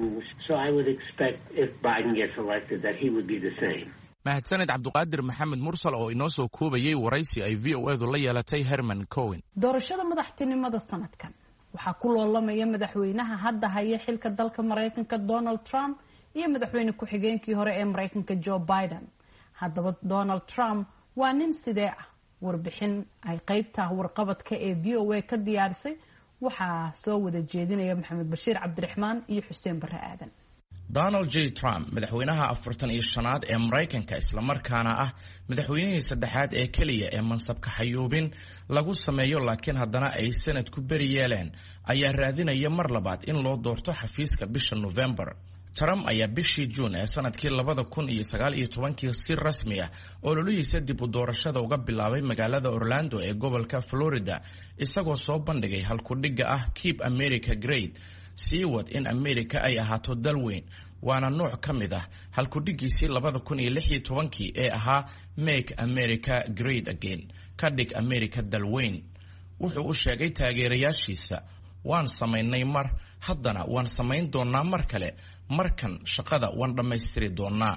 mahadsaned cabduqaadir maxamed mursal oo inoo soo koobayay waraysi ay v o edu la yeelatay herman cowen doorashada madaxtinimada sanadkan waxaa ku loolamaya madaxweynaha hadda haya xilka dalka maraykanka donald trump iyo madaxweyne ku-xigeenkii hore ee maraykanka joe biden haddaba donald trump waa nin sidee ah warbixin ay qaybta warqabadka ee v o a ka diyaarisay waxaa soo wada jeedinaya maxamed bashiir cabdiraxmaan iyo xuseen barre aadan donald j trump madaxweynaha afartan iyo shanaad ee maraykanka islamarkaana ah madaxweynihii saddexaad ee keliya ee mansabka xayuubin lagu sameeyo laakiin haddana ay sanadku beri yeeleen ayaa raadinaya mar labaad in loo doorto xafiiska bisha novembar trump ayaa bishii juun ee sanadkii labada kun iyo sagaal iyo tobankii si rasmi ah ololihiisa dib u doorashada uga bilaabay magaalada orlando ee gobolka florida isagoo soo bandhigay halkudhigga ah keep america great sii wad in america ay ahaato dal weyn waana nooc ka mid ah halkudhigiisii labada kun iyo lix iyo tobankii ee ahaa make america great again ka dhig america dal weyn wuxuu u sheegay taageerayaashiisa waan samaynay mar haddana waan samayn doonaa mar kale markan shaqada waan dhammaystiri doonaa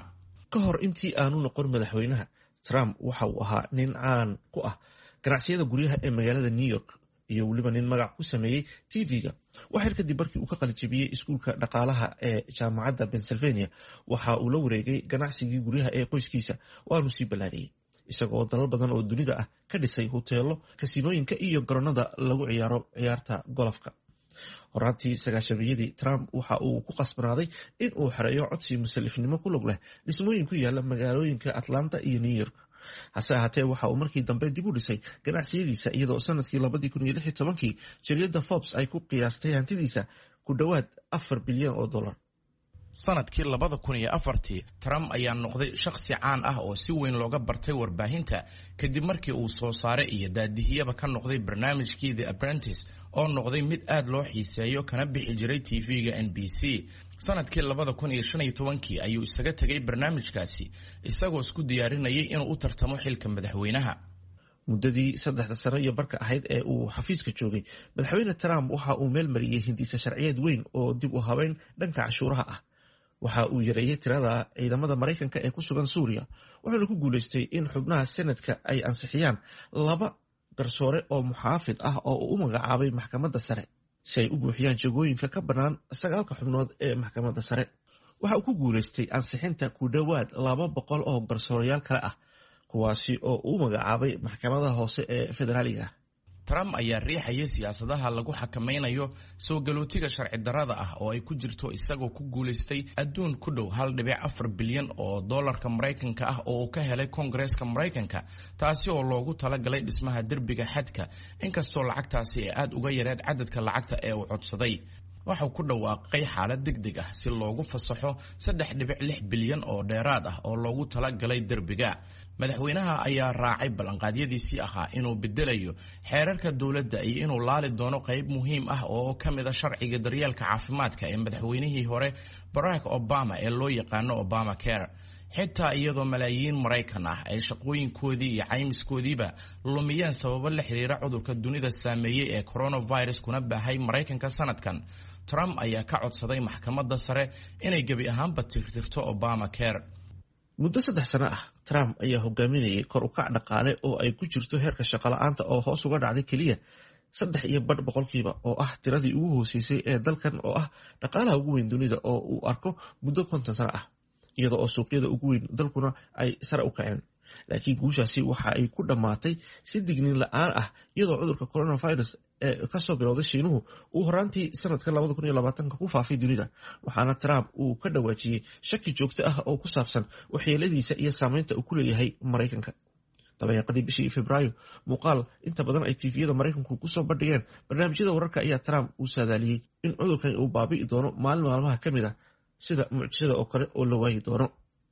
ka hor intii aanu noqon madaxweynaha, Trump waxa uu ahaa nin caan ku ah ganacsiyada guryaha ee magaalada New York iyo weliba nin magac ku sameeyey T V-ga. waxyar kadib markii uu ka qalijabiyey iskuulka dhaqaalaha ee jaamacadda Pennsylvania, waxa uu la wareegay ganacsigii guryaha ee qoyskiisa waanu sii ballaariyey, isagoo dalal badan oo dunida ah ka dhisay hoteelo, kasiinooyinka iyo garoonada lagu ciyaaro ciyaarta golofka. horaantii sagaashamiyadii, Trump waxa uu ku qasbanaaday in uu xereeyo codsi musalifnimo ku lug leh dhismooyin ku yaala magaalooyinka Atlanta iyo New York. hase ahaatee waxa uu markii dambe dib u dhisay ganacsiyadiisa, iyadoo sanadkii labadii kun iyo lix iyo tobankii jariyadda Forbes ay ku qiyaastay hantidiisa ku dhowaad afar bilyan oo dollar. sanadkii labada kun iyo afartii, Trump ayaa noqday shakhsi caan ah oo si weyn looga bartay warbaahinta kadib markii uu soo saare iyo daadihiyaba ka noqday barnaamijkii The Apprentice oo noqday mid aad loo xiiseeyo kana bixi jiray T V-ga N B C. sanadkii labada kun iyo shan iyo tobankii ayuu isaga tegay barnaamijkaasi isagoo isku diyaarinayay inuu u tartamo xilka madaxweynaha. muddadii saddexda sano iyo barka ahayd ee uu xafiiska joogay, madaxweyne Trump waxa uu meel mariyey hindisa sharciyeed weyn oo dib u habeyn dhanka cashuuraha ah. waxa uu yareeyey tirada ciidamada Maraykanka ee ku sugan Suuriya, wuxuuna ku guuleystay in xubnaha Senatka ay ansixiyaan laba garsoore oo muxaafid ah oo uu u magacaabay maxkamadda sare si ay u buuxiyaan jagooyinka ka bannaan sagaalka xubnood ee maxkamadda sare. waxa uu ku guuleystay ansixinta ku dhowaad laba boqol oo garsoorayaal kale ah, kuwaasi oo uu magacaabay maxkamadaha hoose ee federaaliga. Trump ayaa riixayay siyaasadaha lagu xakameynayo soo galootiga sharci darrada ah oo ay ku jirto isagoo ku guuleystay adduun ku dhow hal dhibic afar bilyan oo dollarka Maraykanka ah oo uu ka helay Koongareeska Maraykanka, taasi oo loogu talagalay dhismaha derbiga xadka, inkastoo lacagtaasi ay aad uga yareed cadadka lacagta ee uu codsaday. waxa uu ku dhawaaqay xaalad degdeg ah si loogu fasaxo saddex dhibic lix bilyan oo dheeraad ah oo loogu talagalay derbiga. madaxweynaha ayaa raacay ballanqaadyadiisii ahaa inuu bedelayo xeerarka dowladda iyo inuu laali doono qayb muhiim ah oo ka mid a sharciga daryeelka caafimaadka ee madaxweynihii hore Barack Obama ee loo yaqaano Obamacare. xitaa iyadoo malaayiin Maraykan ah ay shaqooyinkoodii iyo caymiskoodiiba lumiyeen sababo la xiriira cudurka dunida saameeyey ee coronavirus kuna baahay Maraykanka sanadkan, Trump ayaa ka codsaday maxkamadda sare inay gebi ahaanba tirtirto Obamacare. muddo saddex sano ah, Trump ayaa hogaaminayay kor u kac dhaqaale oo ay ku jirto heerka shaqo la'aanta oo hoos uga dhacday keliya saddex iyo badh boqolkiiba, oo ah tiradii ugu hooseysay ee dalkan oo ah dhaqaalaha ugu weyn dunida oo uu arko muddo konton sano ah, iyada oo suuqyada ugu weyn dalkuna ay sare u kaceen. laakiin guushaasi waxa ay ku dhammaatay si digniin la'aan ah, iyadoo cudurka coronavirus ee kasoo bilowday Shiinuhu uu horaantii sanadka labada kun iyo labaatanka ku faafay dunida, waxaana Trump uu ka dhawaajiyey shaki joogto ah oo ku saabsan waxyeeladiisa iyo saameynta uu ku leeyahay Maraykanka. dabayaaqadii bishii Febraayo, muuqaal inta badan ay T V-yada Maraykanku ku soo bandhigeen barnaamijyada wararka ayaa Trump uu saadaaliyey in cudurkan uu baabi'i doono maalin maalmaha ka mid ah, sida mucjisada oo kale oo la waayi doono.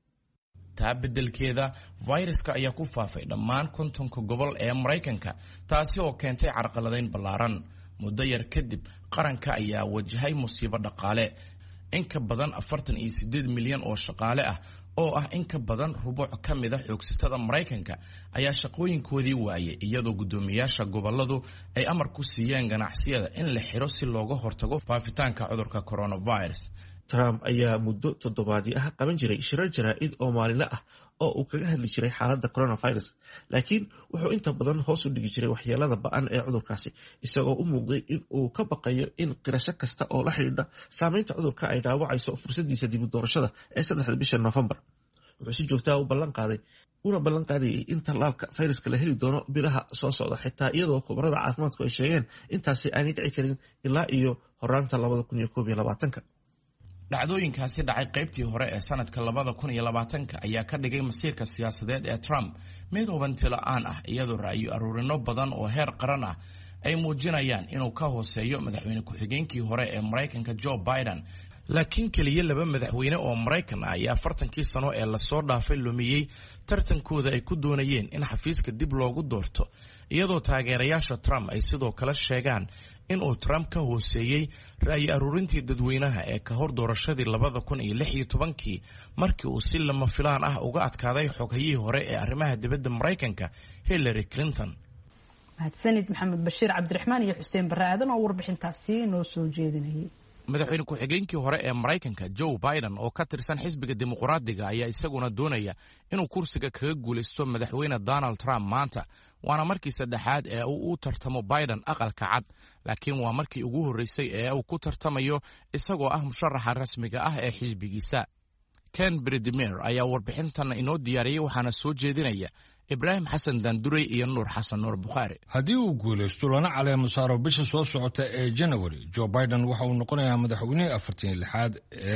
taa beddelkeeda, fayraska ayaa ku faafay dhammaan kontonka gobol ee Maraykanka, taasi oo keentay carqaladayn ballaaran. muddo yar kadib, qaranka ayaa wajahay musiibo dhaqaale. in ka badan afartan iyo siddeed milyan oo shaqaale ah oo ah in ka badan rubuc ka mid a xoogsatada Maraykanka ayaa shaqooyinkoodii waayay, iyadoo guddoomiyaasha gobolladu ay amar ku siiyeen ganacsiyada in la xiro si looga hortago faafitaanka cudurka coronavirus. Trump ayaa muddo toddobaadii ah qaban jiray shirar jaraa'id oo maalinle ah oo uu kaga hadli jiray xaaladda coronavirus, laakiin wuxuu inta badan hoos u dhigi jiray waxyeelada ba'an ee cudurkaasi, isagoo u muuqday in uu ka baqayo in qirasho kasta oo la xidhiidha saameynta cudurka ay dhaawacayso fursaddiisa dib u doorashada ee saddexda bisha Noofembar. wuxuu si joogta ah u ballan qaaday una ballan qaadayay in tallaalka fayraska la heli doono bilaha soo socda, xitaa iyadoo khubarada caafimaadku ay sheegeen intaasi aanay dhici karin ilaa iyo horaanta labada kun iyo koob iyo labaatanka. dhacdooyinkaasi dhacay qaybtii hore ee sanadka labada kun iyo labaatanka ayaa ka dhigay masiirka siyaasadeed ee Trump mid hubanti la'aan ah, iyadoo ra'yo aruurino badan oo heer qaran ah ay muujinayaan inuu ka hooseeyo madaxweyne ku-xigeenkii hore ee Maraykanka Joe Biden. laakiin keliya laba madaxweyne oo Maraykan ah ayaa afartankii sano ee lasoo dhaafay lumiyey tartankooda ay ku doonayeen in xafiiska dib loogu doorto, iyadoo taageerayaasha Trump ay sidoo kale sheegaan in uu Trump ka hooseeyey ra'yi aruurintii dadweynaha ee ka hor doorashadii labada kun iyo lix iyo tobankii, markii uu si lama filaan ah uga adkaaday xoghayihii hore ee arrimaha dibadda Maraykanka Hillary Clinton. mahadsanid Maxamed Bashiir Cabdiraxmaan iyo Xuseen Barre Aadan oo warbixintaasi noo soo jeedinayay. madaxweyne ku-xigeenkii hore ee maraykanka joe biden oo ka tirsan xisbiga dimuqraadiga ayaa isaguna doonaya inuu kursiga kaga guulaysto madaxweyne donald trump maanta waana markii saddexaad ee uu u tartamo biden aqalka cad laakiin waa markii ugu horreysay ee uu ku tartamayo isagoo ah musharaxa rasmiga ah ee xisbigiisa. ken bredimir ayaa warbixintan inoo diyaariyey waxaana soo jeedinaya ibraahim xasan daanduray iyo nuur xasan nuur bukhaari. haddii uu guulaysto lana caleemo saaro bisha soo socota ee janawari joe biden waxa uu noqonayaa madaxweynihii afartan iyo lixaad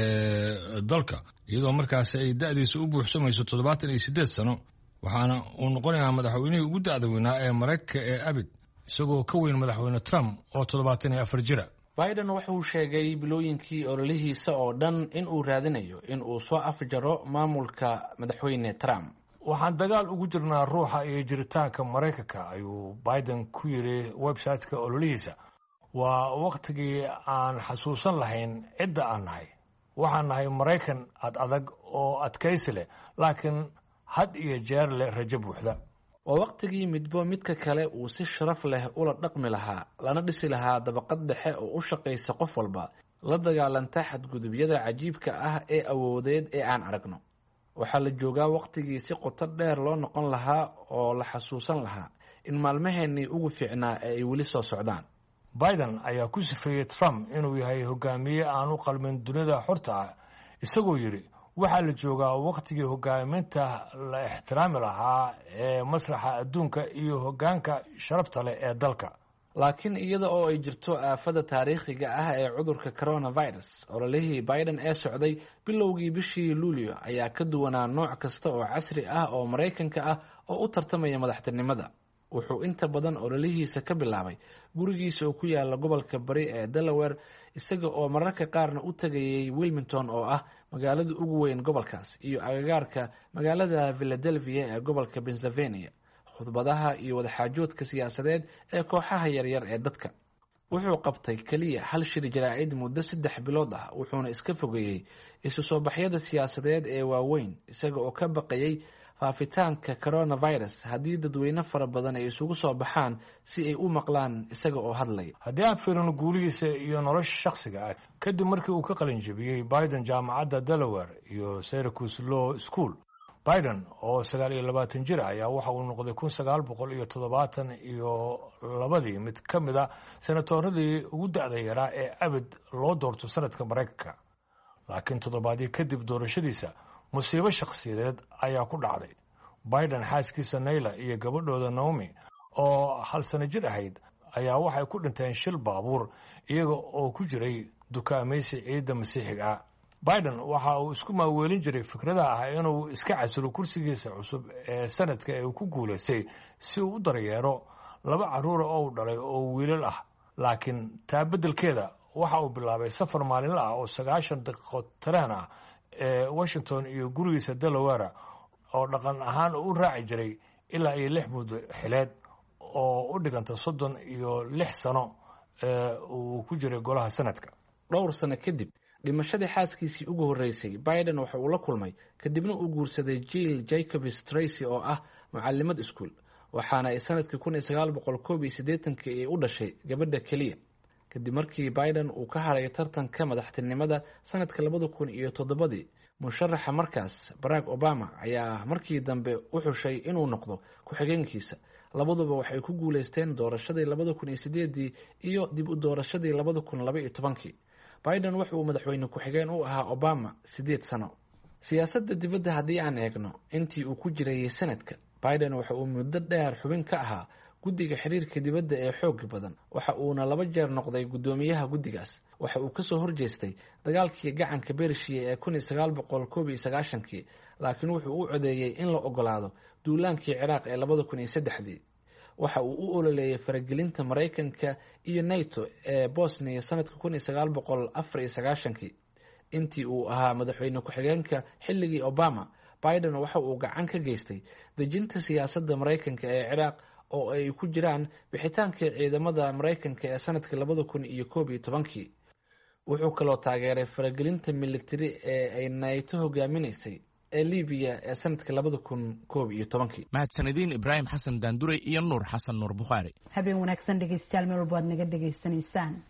ee dalka iyadoo markaasi ay da'diisa u buuxsamayso toddobaatan iyo siddeed sano waxaana uu noqonayaa madaxweynihii ugu da'da weynaa ee maraykanka ee abid isagoo ka weyn madaxweyne trump oo toddobaatan iyo afar jira. biden wuxuu sheegay bilooyinkii ololihiisa oo dhan in uu raadinayo in uu soo afjaro maamulka madaxweyne trump. waxaan dagaal ugu jirnaa ruuxa iyo jiritaanka maraykanka ayuu biden ku yidhi website-ka ololihiisa. waa wakhtigii aan xasuusan lahayn cidda aan nahay. waxaan nahay maraykan ad adag oo adkaysi leh laakiin had iyo jeer leh rajo buuxda. waa wakhtigii midbo midka kale uu si sharaf leh ula dhaqmi lahaa lana dhisi lahaa dabaqad dhexe oo u shaqaysa qof walba la dagaalanta xadgudubyada cajiibka ah ee awoodeed ee aan aragno. waxaa la joogaa wakhtigii si qoto dheer loo noqon lahaa oo la xasuusan lahaa in maalmaheennii ugu fiicnaa ee ay weli soo socdaan. biden ayaa ku sifeeyey trump inuu yahay hogaamiye aan u qalmin dunida xorta ah isagoo yidhi waxaa la joogaa wakhtigii hogaaminta la ixtiraami lahaa ee masraxa adduunka iyo hoggaanka sharafta leh ee dalka. laakiin iyada oo ay jirto aafada taariikhiga ah ee cudurka coronavirus ololihii biden ee socday bilowgii bishii luulyo ayaa ka duwanaa nooc kasta oo casri ah oo maraykanka ah oo u tartamaya madaxtinimada. wuxuu inta badan ololihiisa ka bilaabay gurigiisa oo ku yaala gobolka bari ee delaware isaga oo mararka qaarna u tegayay wilmington oo ah magaalada ugu weyn gobolkaas iyo agagaarka magaalada philadelphia ee gobolka pennsylvania. khudbadaha iyo wadaxaajoodka siyaasadeed ee kooxaha yaryar ee dadka. wuxuu qabtay keliya hal shir jaraa'id muddo saddex bilood ah wuxuuna iska fogeeyey isu soo baxyada siyaasadeed ee waaweyn isaga oo ka baqayay faafitaanka coronavirus haddii dadweyne fara badan ay isugu soo baxaan si ay u maqlaan isaga oo hadlaya. haddii aan fiirino guulihiisa iyo nolosha shakhsiga ah kadib markii uu ka qalin jebiyey biden jaamacadda delaware iyo syracuse law school. biden oo sagaal iyo labaatan jir ayaa waxa uu noqday kun sagaal boqol iyo toddobaatan iyo labadii mid ka mid a senatoradii ugu da'da yaraa ee abid loo doorto sanadka maraykanka. laakiin toddobaadii kadib doorashadiisa musiibo shakhsiyadeed ayaa ku dhacday. biden xaaskiisa nayla iyo gabadhooda naomi oo hal sano jir ahayd ayaa waxay ku dhinteen shil baabuur iyaga oo ku jiray dukaamaysi ciidda masiixiga ah. biden waxa uu isku maaweelin jiray fikrada ah inuu iska casilo kursigiisa cusub ee sanadka ee uu ku guulaystay si uu u daryeero laba carruura oo u dhalay oo wiilal ah. laakiin taa beddelkeeda waxa uu bilaabay safar maalinle ah oo sagaashan daqiiqo tareen ah ee washington iyo gurigiisa delaware oo dhaqan ahaan u raaci jiray ilaa iyo lix muddo xileed oo u dhiganta soddon iyo lix sano ee uu ku jiray golaha sanadka. dhowr sano kadib dhimashadii xaaskiisii ugu horreysay biden waxa uu la kulmay kadibna uu guursaday jill jacobs tracy oo ah mucalimad iskuul waxaana ay sanadkii kun iyo sagaal boqol koob iyo siddeetankii ay u dhashay gabadha keliya. kadib markii biden uu ka haray tartanka madaxtinimada sanadka labada kun iyo toddobadii musharaxa markaas barack obama ayaa markii dambe u xushay inuu noqdo ku-xigeenkiisa. labaduba waxay ku guulaysteen doorashadii labada kun iyo sideedii iyo dib u doorashadii labada kun laba iyo tobankii. biden waxa uu madaxweyne ku-xigeen u ahaa obama siddeed sano. siyaasadda dibadda haddii aan eegno intii uu ku jirayay sanadka biden waxa uu muddo dheer xubin ka ahaa guddiga xiriirka dibadda ee xoog badan. waxa uuna laba jeer noqday guddoomiyaha guddigaas. waxa uu kasoo horjeestay dagaalkii gacanka bershiya ee kun iyo sagaal boqol koob iyo sagaashankii laakiin wuxuu u codeeyey in la ogolaado duulaankii ciraaq ee labada kun iyo saddexdii. waxa uu u ololeeyay faragelinta maraykanka iyo nato ee bosnia sanadka kun iyo sagaal boqol afar iyo sagaashankii. intii uu ahaa madaxweyne ku-xigeenka xilligii obama biden waxa uu gacan ka geystay dejinta siyaasadda maraykanka ee ciraaq oo ay ku jiraan bixitaankii ciidamada maraykanka ee sanadka labada kun iyo koob iyo tobankii. wuxuu kaloo taageeray faragelinta militari ee ay nato hogaaminaysay ee libiya ee sanadka labada kun koob iyo tobankii. mahadsanediin ibraahim xasan daanduray iyo nuur xasan nuur bukhaari. habeen wanaagsan dhegeystayaal meel walba waad naga dhegaysanaysaan.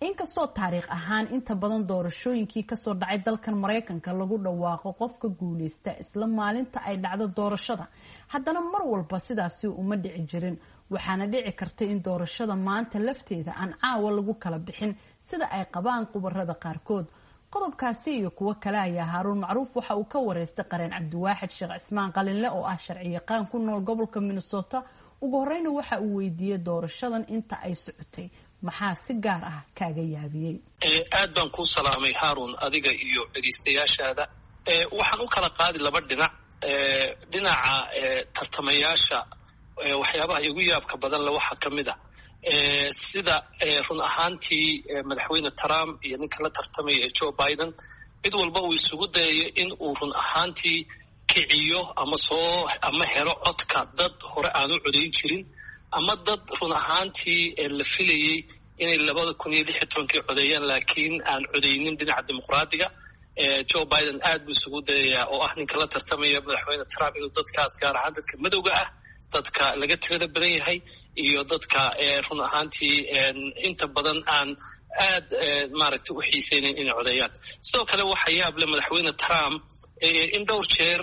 inkastoo taariikh ahaan inta badan doorashooyinkii kasoo dhacay dalkan maraykanka lagu dhawaaqo qofka guuleysta isla maalinta ay dhacdo doorashada, haddana mar walba sidaasi uma dhici jirin. waxaana dhici karta in doorashada maanta lafteeda aan caawa lagu kala bixin sida ay qabaan khubarada qaarkood. qodobkaasi iyo kuwo kale ayaa haaruun macruuf waxa uu ka wareystay qareen cabdiwaaxid sheekh cismaan qalinle oo ah sharci yaqaan ku nool gobolka Minnesota. ugu horeyna waxa uu weydiiyey doorashadan inta ay socotay maxaa si gaar ah kaaga yaabiyey. aad baan kuu salaamay haaruun, adiga iyo dhegeystayaashaada. waxaan u kala qaadi laba dhinac. dhinaca tartamayaasha waxyaabaha igu yaabka badan le waxaa ka mid a sida run ahaantii madaxweyne Trump iyo ninka la tartamaya Joe Biden mid walba uu isugu dayayo in uu run ahaantii kiciyo ama soo ama helo codka dad hore aan u codayn jirin ama dad run ahaantii la filayay inay labada kun iyo lix iyo tobankii codeeyaan laakiin aan codaynin dhinaca dimuqraadiga. Joe Biden aad buu isugu dayayaa oo ah ninka la tartamaya madaxweyne Trump inuu dadkaas gaar ahaan dadka madowga ah, dadka laga tirada badan yahay iyo dadka run ahaantii inta badan aan aad maaragtay u xiiseynayn inay codeeyaan. sidoo kale waxaa yaab leh madaxweyne Trump in dhowr jeer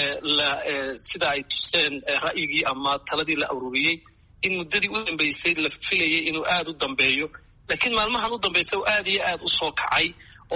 sida ay tuseen ra'yigii ama taladii la ururiyey in muddadii u dambeysay la filayay inuu aad u dambeeyo, laakiin maalmahan u dambeysay uu aad iyo aad u soo kacay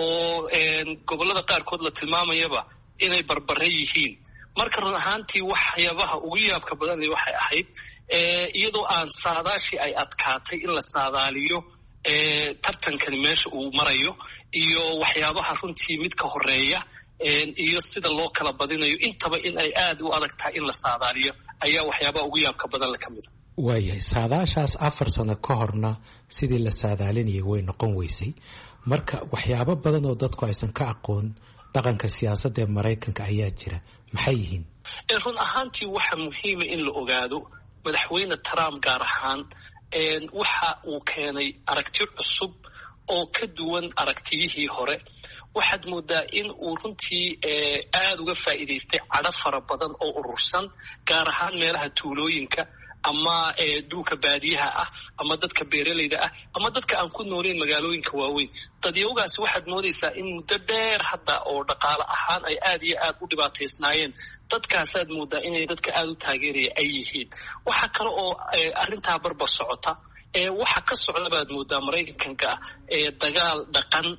oo gobollada qaarkood la tilmaamayaba inay barbare yihiin. marka run ahaantii waxyaabaha ugu yaabka badan waxay ahayd iyadoo aan saadaashii ay adkaatay in la saadaaliyo tartankani meesha uu marayo iyo waxyaabaha runtii mid ka horeeya iyo sida loo kala badinayo intaba in ay aad u adag tahay in la saadaaliyo ayaa waxyaabaha ugu yaabka badan la ka mid a. waayahay saadaashaas afar sano ka horna sidii la saadaalinayay way noqon weysay, marka waxyaabo badan oo dadku aysan ka aqoon dhaqanka siyaasadda ee Maraykanka ayaa jira, maxay yihiin? run ahaantii waxa muhiima in la ogaado madaxweyne Trump gaar ahaan waxa uu keenay aragti cusub oo ka duwan aragtiyihii hore. waxaad moodaa in uu runtii aad uga faa'iidaystay cadho fara badan oo urursan gaar ahaan meelaha tuulooyinka ama dhulka baadiyaha ah ama dadka beeralayda ah ama dadka aan ku nooleen magaalooyinka waaweyn. dadyawgaasi waxaad moodaysaa in muddo dheer hadda oo dhaqaale ahaan ay aad iyo aad u dhibaataysnaayeen. dadkaasaad moodaa inay dadka aad u taageeraya ay yihiin. waxa kale oo arrintaa barba socota waxa ka socda baad moodaa Maraykanka dagaal dhaqan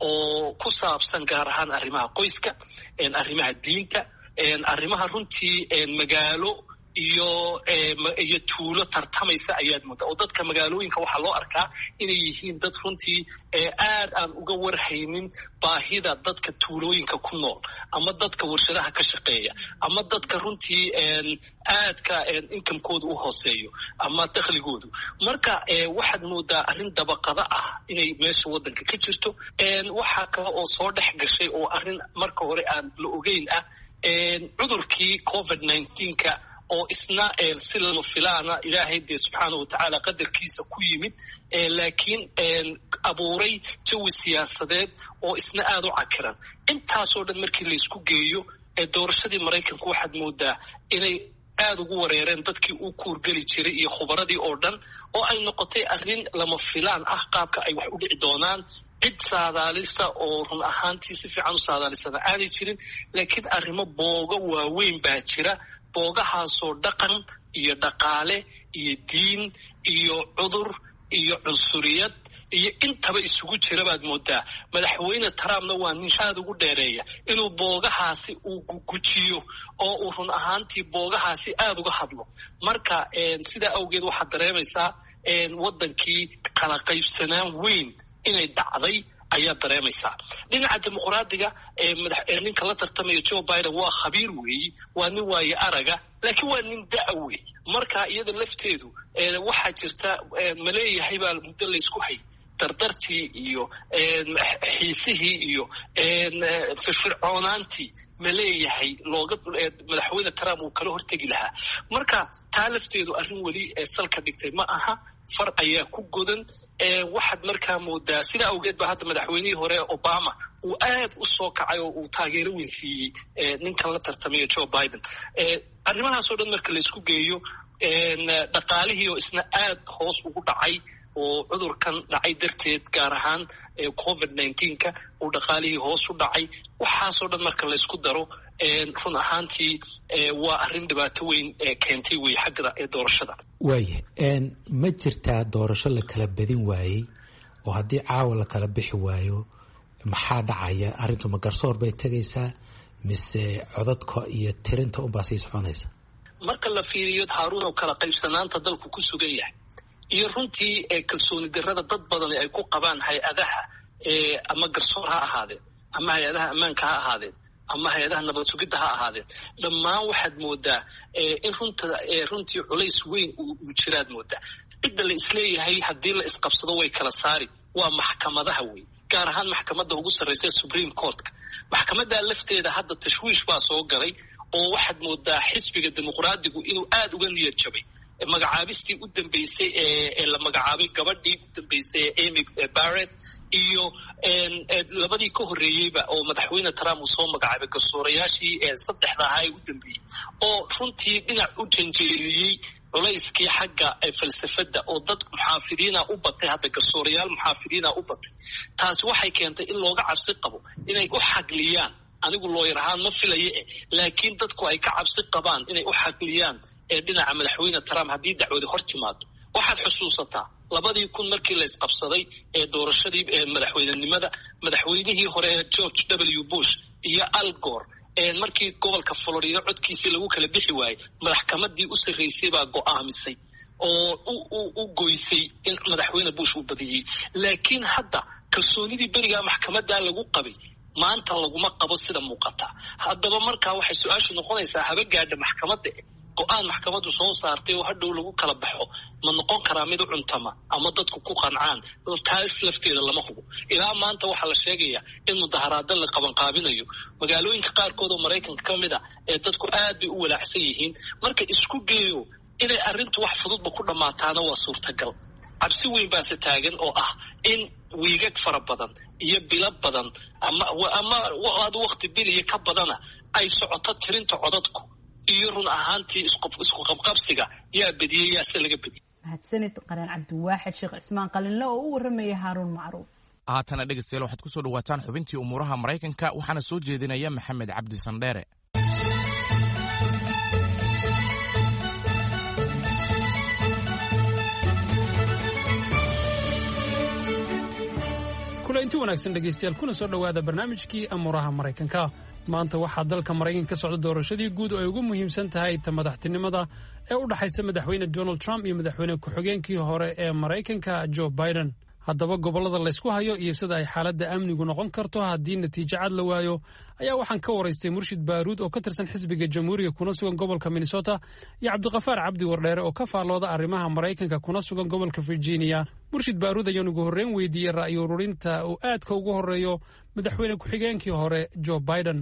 oo ku saabsan gaar ahaan arrimaha qoyska, arrimaha diinta, arrimaha runtii magaalo iyo iyo tuulo tartamaysa ayaad moodaa oo dadka magaalooyinka waxaa loo arkaa inay yihiin dad runtii aad aan uga warhaynin baahida dadka tuulooyinka ku nool ama dadka warshadaha ka shaqeeya ama dadka runtii aadka inkamkooda u hooseeyo ama dakhligoodu. marka waxaad moodaa arrin dabaqada ah inay meesha waddanka ka jirto. waxaa kale oo soo dhex gashay oo arrin marka hore aan la ogeyn ah cudurkii covid nineteenka oo isna si lama filaana ilaahay dee subxaanahu watacaala qadarkiisa ku yimid laakiin abuuray jawi siyaasadeed oo isna aad u cakiran. intaasoo dhan markii laysku geeyo doorashadii Maraykanku waxaad moodaa inay aad ugu wareereen dadkii uu kuurgeli jiray iyo khubaradii oo dhan oo ay noqotay arrin lama filaan ah qaabka ay wax u dhici doonaan. cid saadaalisa oo run ahaantii si fiican u saadaalisana aanay jirin, laakiin arrimo booga waaweyn baa jira. boogahaasoo dhaqan iyo dhaqaale iyo diin iyo cudur iyo cunsuriyad iyo intaba isugu jira baad moodaa. madaxweyne Trumpna waa nin aad ugu dheereeya inuu boogahaasi uu gugujiyo oo uu run ahaantii boogahaasi aad uga hadlo. marka sidaa awgeed waxaad dareemaysaa waddankii kala qaybsanaan weyn inay dhacday ayaad dareemaysaa. dhinaca dimuqraadiga ninka la tartamaya Joe Biden waa khabiir weeyi, waa nin waaye araga, laakiin waa nin da' wey. marka iyada lafteedu waxaa jirta maleeyahay baa muddo laysku hay dardartii iyo xiisihii iyo firfircoonaantii maleeyahay looga madaxweyne Trump uu kala hortegi lahaa. marka taa lafteedu arrin weli salka dhigtay ma aha, far ayaa ku godan. waxaad markaa moodaa sidaa awgeed ba hadda madaxweynihii hore Obama uu aad u soo kacay oo uu taageero weyn siiyey ninkan la tartamaya Joe Biden. arrimahaasoo dhan marka laysku geeyo dhaqaalihii oo isna aad hoos ugu dhacay oo cudurkan dhacay darteed gaar ahaan covid nineteenka uu dhaqaalihii hoos u dhacay waxaasoo dhan marka laysku daro run ahaantii waa arrin dhibaato weyn keentay wey xagga doorashada. waaya ma jirtaa doorasho la kala badin waayey oo haddii caawa la kala bixi waayo maxaa dhacaya? arrintu ma garsoor bay tegaysaa mise codadka iyo tirinta unbaa sii soconaysa? marka la fiiriyo haaruun oo kala qaybsanaanta dalku ku sugan yahay iyo runtii kalsooni darrada dad badan ay ku qabaan hay-adaha ama garsoor ha ahaadeen ama hay-adaha ammaanka ha ahaadeen ama hay-adaha nabad sugidda ha ahaadeen dhammaan waxaad moodaa in runta runtii culays weyn uu jiraad moodaa. cidda la isleeyahay haddii la isqabsado way kala saari waa maxkamadaha wey, gaar ahaan maxkamadda ugu sarreysa supreme courtka. maxkamadda lafteeda hadda tashwiish baa soo galay oo waxaad moodaa xisbiga dimuqraadigu inuu aada uga niyad jabay magacaabistii u dambeysay ee la magacaabay gabadhii u dambeysay ee Amy Barrett iyo labadii ka horreeyeyba oo madaxweyne Trump uu soo magacaabay garsoorayaashii saddexda ahaa ee u dambeeyey oo runtii dhinac u janjeeriyey culayskii xagga falsafadda oo dad muxaafidiina u batay hadda garsoorayaal muxaafidiina u batay. taasi waxay keentay in looga cabsi qabo inay u xagliyaan, anigu looyar ahaan ma filaye eh laakiin dadku ay ka cabsi qabaan inay u xagliyaan ee dhinaca madaxweyne Trump haddii dacwadi hor timaado. waxaad xusuusataa labadii kun markii la isqabsaday ee doorashadii madaxweynenimada madaxweynihii hore ee George W Bush iyo Al Gore markii gobolka Florida codkiisii lagu kala bixi waayey maxkamaddii u sarreysay baa go'aamisay oo u goysay in madaxweyne Bush uu badiyey. laakiin hadda kalsoonidii berigaa maxkamadda lagu qabay maanta laguma qabo sida muuqata. haddaba markaa waxay su-aashu noqonaysaa haba gaadha maxkamadda go-aan maxkamaddu soo saartay oo hadhow lagu kala baxo ma noqon karaa mid u cuntama ama dadku ku qancaan? taas lafteeda lama hubo. ilaa maanta waxaa la sheegayaa in mudaharaada la qabanqaabinayo magaalooyinka qaarkood oo Maraykanka ka mid a ee dadku aad bay u walaacsan yihiin. marka isku geeyo inay arrintu wax fududba ku dhammaataana waa suurtagal. cabsi weyn baase taagan oo ah in wiigag fara badan iyo bilo badan ama ama waqti bil iyo ka badana ay socoto tirinta codadku iyo run ahaantii isku qabqabsiga yaa bediyey yaa se laga bediyey. mahadsanid qareen cabdiwaaxid sheekh cismaan qalinle oo u warramaya haaruun macruuf. haatana dhegeystayaal waxaad ku soo dhawaataan xubintii umuuraha Maraykanka waxaana soo jeedinaya maxamed cabdi sandheere. inti wanaagsan dhegaystayaal kuna soo dhowaada barnaamijkii amuuraha Maraykanka. maanta waxaa dalka Maraykanka ka socda doorashadii guud oo ay ugu muhiimsan tahay ta madaxtinimada ee u dhaxaysa madaxweyne Donald Trump iyo madaxweyne ku-xigeenkii hore ee Maraykanka Joe Biden. haddaba gobolada la isku hayo iyo sida ay xaaladda amnigu noqon karto haddii natiijo cad la waayo ayaa waxaan ka waraystay Murshid Baaruud oo ka tirsan xisbiga Jamhuuriga kuna sugan gobolka Minnesota iyo Cabdiqafaar Cabdi Wardheere oo ka faallooda arrimaha Maraykanka kuna sugan gobolka Virginia. Murshid Baaruud ayaan ugu horreyn weydiiyey ra'yi ururinta uu aadka ugu horeeyo madaxweyne ku-xigeenkii hore Joe Biden.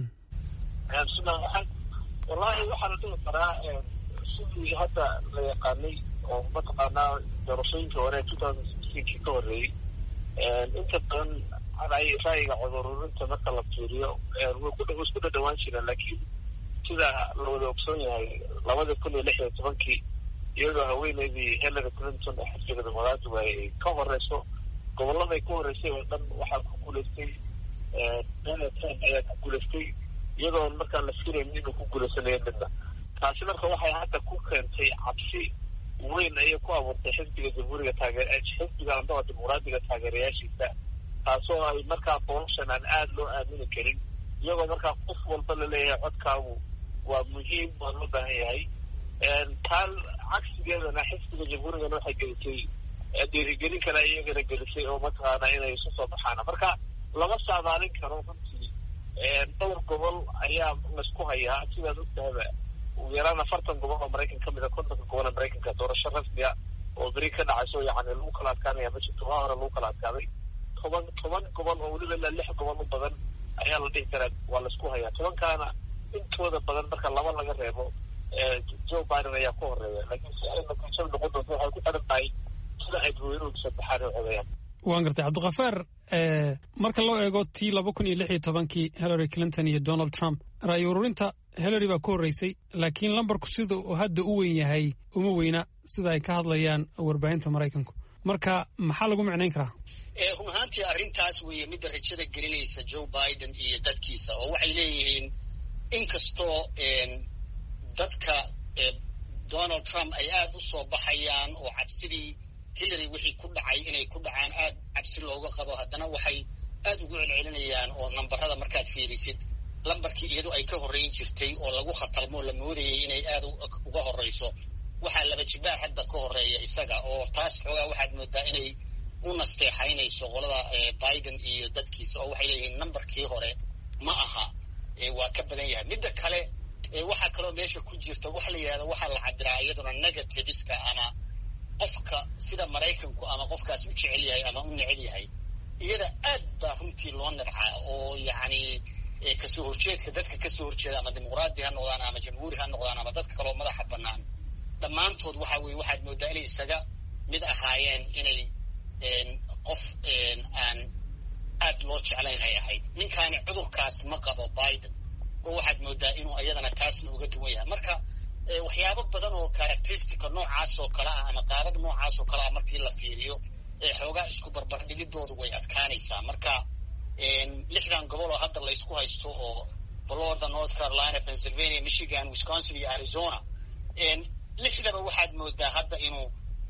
والله waxaan dhihi karaa sidii hadda la yaqaanay oo mataqaanaa doorashooyinkii hore two thousand sixteen ka horreeyey inta badan ra'yiga codurrurinta marka la fiiriyo way ku dhow isku dhawaan jireen laakiin sida la wada ogsoon yahay labada kun iyo lix iyo tobankii iyadoo haweeneydii Hillary Clinton ee xisbiga dimuqraadiga ay ka horeyso gobolladay ku horeysay oo dhan waxaa ku guuleystay Donald Trump ayaa ku guuleystay iyadoo markaa la filayn inuu ku guuleysanayo midna. taasi marka waxay hadda ku keentay cabsi weyn ayay ku abuurtay xisbiga jamhuuriga taageer xisbiga andaba dimuqraadiga taageerayaashiisa taasoo ay markaa doorashan aan aada loo aamini karin iyagoo markaa qof walba la leeyahay codkaagu waa muhiim waa loo baahan yahay. taan cagsigeedana xisbiga jamhuurigana waxay gelisay dhiirigelin kale iyagana gelisay oo mataqaana inay isu soo baxaan. marka lama saadaalin karo runtii dhowr gobol ayaa laisku hayaa sidaad ogtahaba ugu yaraan afartan gobol oo Maraykan ka mid a kontonka gobol ee Maraykanka doorasho rasmiya oo beri ka dhacayso yacni lagu kala adkaanaya ma jirto. waa hore lagu kala adkaaday toban toban gobol oo weliba ilaa lix gobol u badan ayaa la dhihi karaa waa laisku hayaa. tobankaana intooda badan marka laba laga reebo Joe Biden ayaa ku horeeya laakiin si ay natiijada noqon doonto waxay ku xiran tahay sida ay dadweynuhu saddexaad u codeeyaan. waan gartay Cabdiqafaar marka loo eego tii laba kun iyo lix iyo tobankii Hillary Clinton iyo Donald Trump ra'yi ururinta Hillary baa ku horeysay laakiin lambarku sida uu hadda u weyn yahay uma weyna sida ay ka hadlayaan warbaahinta Maraykanku. marka maxaa lagu micnayn karaa? run ahaantii arrintaas weeye midda rajada gelinaysa Joe Biden iyo dadkiisa oo waxay leeyihiin inkastoo dadka Donald Trump ay aad u soo baxayaan oo cabsidii Hillary wixii ku dhacay inay ku dhacaan aad cabsi looga qabo haddana waxay aad ugu celcelinayaan oo nambarada markaad fiirisid lambarkii iyadu ay ka horreyn jirtay oo lagu khatalmo la moodayay inay aad uga horreyso waxaa laba jibaar hadda ka horreeya isaga oo taas xoogaa waxaad moodaa inay u nasteexaynayso qolada Biden iyo dadkiisa oo waxay leeyihiin nambarkii hore ma aha waa ka badan yahay midda kale waxaa kaloo meesha ku jirta waxa la yidhahdo waxaa la cabiraa iyaduna negativeska ama qofka sida Maraykanku ama qofkaas u jecel yahay ama u necel yahay iyada aad baa runtii loo nabcaa oo yacni kasoo horjeedka dadka kasoo horjeeda ama dimuqraadi ha noqdaan ama jamhuuri ha noqdaan ama dadka kaloo madaxa bannaan dhammaantood waxa weeye waxaad moodaa inay isaga mid ahaayeen inay qof aan aad loo jeclayn ay ahayd ninkaani cudurkaas ma qabo Biden oo waxaad moodaa inuu iyadana taasna uga duwan yahay marka waxyaabo badan oo characteristica noocaas oo kale ah ama qaabab noocaas oo kale ah markii la fiiriyo xoogaa isku barbar dhigidoodu way adkaanaysaa marka lixdan gobol oo hadda la isku haysto oo Florida, North Carolina, Pennsylvania, Michigan, Wisconsin iyo Arizona lixdaba waxaad moodaa hadda inuu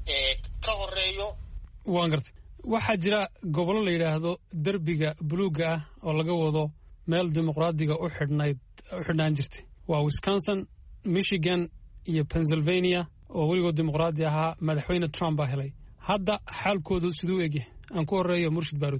ka horeeyo. waan gartay waxaa jira gobollo la yidhaahdo derbiga buluugga ah oo laga wado meel dimuqraadiga u xidhnayd u xidhnaan jirtay waa Wisconsin, Michigan iyo Pennsylvania oo weligood dimuqraadi ahaa madaxweyne Trump baa helay hadda xaalkoodu siduu egyahay aan ku horeeyo Murshid Baruud.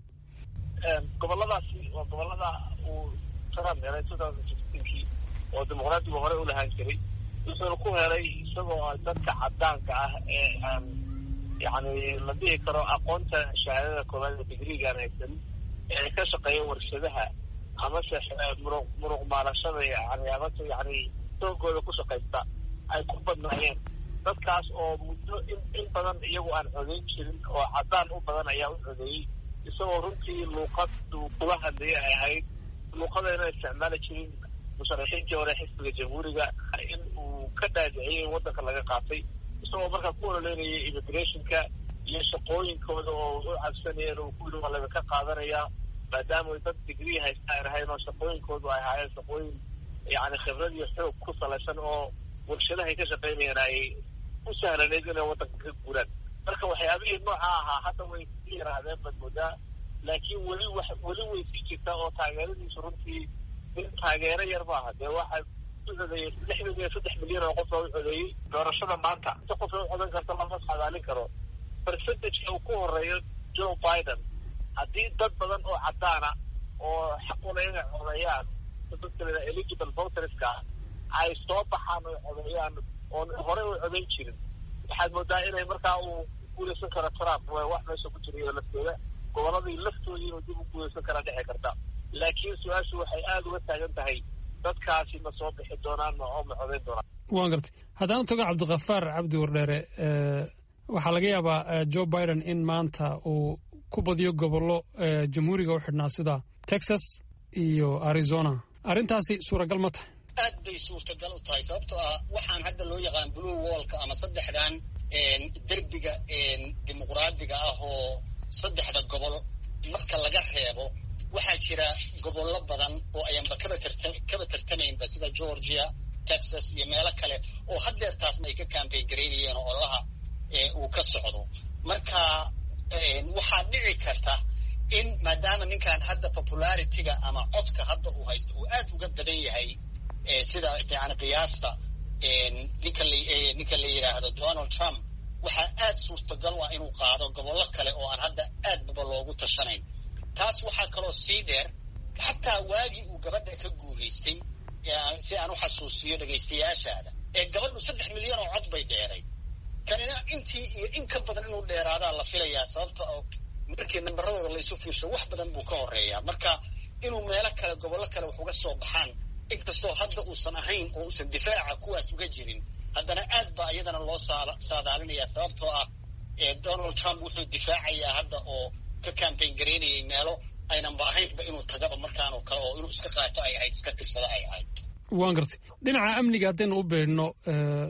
gobolladaasi waa gobollada uu Trump helay kii oo dimuqraadigu hore u lahaan jiray wuxuuna ku helay isagoo dadka cadaanka ah ee aan yacni la dhihi karo aqoonta shahaadada koowaad ee digrigan haysan ee ka shaqeeya warshadaha amase muruq muruq maalashada yani amase yacni doogooda ku shaqaysta ay ku badnaayeen dadkaas oo muddo in in badan iyagu aan codeyn jirin oo cadaan u badan ayaa u codeeyey isagoo runtii luuqad uu kula hadlayay ay ahayd luuqadayna isticmaali jirin musharaxiintii hore xisbiga jamhuuriga in uu ka dhaadiciyey in waddanka laga qaatay isagoo markaa ku ololeynayay immigrationka iyo shaqooyinkooda oo u cabsanayeen uu ku yidhi waa laga ka qaadanayaa maadaama dad digrii haysta aan ahayn oo shaqooyinkoodu ay ahaayeen shaqooyin yacni khibrad iyo xoog ku salaysan oo warshadahay ka shaqaynayeen ay u sahlaneyd inay waddanka ka guuraan marka waxyaabihii nooca ahaa hadda way sii yaraadeen baad moodaa laakiin weli wax weli way sii jirtaa oo taageeradiisu runtii in taageero yar maaha dee waxaa u codeeyey lixdan iyo saddex milyan oo qof oo u codeeyey doorashada maanta inta qof u codan karta lama saadaalin karo percentageka uu ku horeeyo Joe Biden haddii dad badan oo cadaana oo xaq u leh inay codeeyaan dadka eligible voterska ay soo baxaan oo codeeyaan oo hore u codeyn jirin waxaad moodaa inay markaa uu guulaysan karo Trump wax meesha ku jirayo lafteeda gobolladii laftoodii inuu dib u guulaysan kara dhici karta laakiin su-aashu waxay aada uga taagan tahay dadkaasi ma soo bixi doonaan oo ma codeyn doonaan. waan gartay haddaan tago cabdiqafaar cabdi wardheere waxaa laga yaabaa Joe Biden in maanta uu ku badiyo gobollo jamhuuriga u xidhnaa sida Texas iyo Arizona arrintaasi suuragal ma tahay? aad bay suurtagal u tahay sababtoo ah waxaan hadda loo yaqaan blue wallka ama saddexdan derbiga dimuqraadiga ah oo saddexda gobol marka laga reebo waxaa jira gobollo badan oo ayanba kaba tarta kaba tartamaynba sida Georgia, Texas iyo meelo kale oo haddeertaasna ay ka campaign gareynayeen oo olaha uu ka socdo marka waxaa dhici karta in maadaama ninkan hadda popularityga ama codka hadda uu haysto uu aad uga badan yahay sida yani qiyaasta ninka la ninka la yidhaahdo Donald Trump waxaa aad suurtagal ah inuu qaado gobollo kale oo aan hadda aad baba loogu tashanayn taas waxaa kaloo sii dheer xataa waagii uu gabadha ka guulaystay si aan u xasuusiyo dhegaystayaashaada ee gabadhu saddex milyan oo cod bay dheeray kanina intii iyo in ka badan inuu dheeraadaa la filayaa sababta oo markii nambaradooda laysu fiirsho wax badan buu ka horeeyaa marka inuu meelo kale gobollo kale wax uga soo baxaan inkastoo hadda uusan ahayn oo uusan difaaca kuwaas uga jirin haddana aad baa iyadana loo saadaalinayaa sababtoo ah Donald Trump wuxuu difaacayaa hadda oo ka campaign gareynayay meelo aynanba ahaynba inuu tagaba markaanoo kale oo inuu iska qaato ay ahayd iska tirsada ay ahayd. waan gartay dhinaca amniga haddaynu u beedhno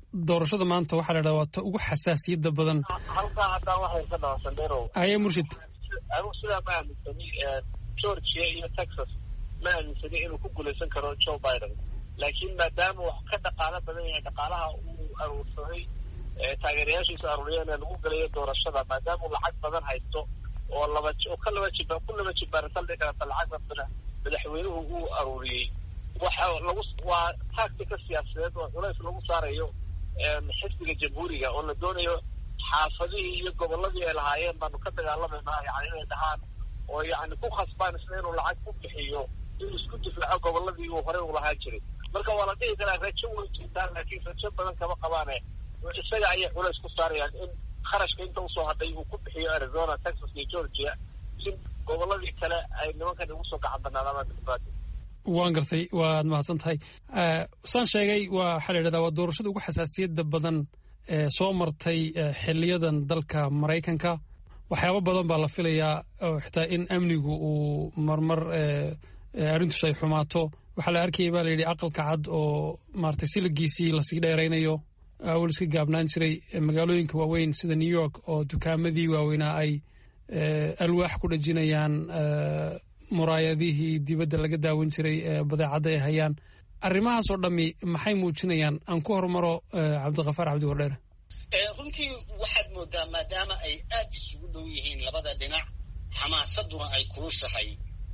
doorashada maanta waxaa la idhahdaa waa ta ugu xasaasiyadda badan. halkaa haddaan waxay ka dhawasan dheerow aye murshid anigu sidaa ma aaminsani georgia iyo texas ma aaminsani inuu ku guulaysan karo joe biden laakiin maadaama wax ka dhaqaalo badan yahay dhaqaalaha uu aruursaday taageerayaashiisa aruuriyeen ee lagu galayo doorashada maadaama uu lacag badan haysto oo laba oo ka laba jibaan ku laba jibaan saldhig karta lacagta madaxweynuhu uu aruuriyey waxa lagu waa tactica siyaasadeed oo culays lagu saarayo xisbiga jamhuuriga oo la doonayo xaafadihii iyo gobolladii ay lahaayeen baanu ka dagaalamaynaa yani inay dhahaan oo yani ku khasbaan isna inuu lacag ku bixiyo inuu isku difaaco gobolladii uu horey u lahaan jiray marka waa la dhihi karaa rajo way jirtaan laakiin rajo badan kama qabaane isaga ayay culays ku saarayaan in kharashka inta usoo hadhay uu ku bixiyo arizona texas iyo georgia si gobolladii kale ay nimankan ugu soo gacan banaadaan dimuqraadi waan gartay waad mahadsan tahay saan sheegay waa waxaa la yidhahdaa waa doorashada ugu xasaasiyadda badan ee soo martay xiliyadan dalka maraykanka waxyaabo badan baa la filayaa oo xitaa in amnigu uu marmar arrintus ay xumaato waxaa la arkayay baa la yidhi aqalka cad oo maaragtay siligiisii lasii dheeraynayo awal iska gaabnaan jiray magaalooyinka waaweyn sida new york oo dukaamadii waaweynaa ay alwaax ku dhajinayaan muraayadihii dibadda laga daawan jiray badeecadda ay hayaan arrimahaas oo dhammi maxay muujinayaan aan ku hormaro cabdiqafaar cabdi wardheere runtii waxaad moodaa maadaama ay aad isugu dhow yihiin labada dhinac xamaasaduna ay kulushahay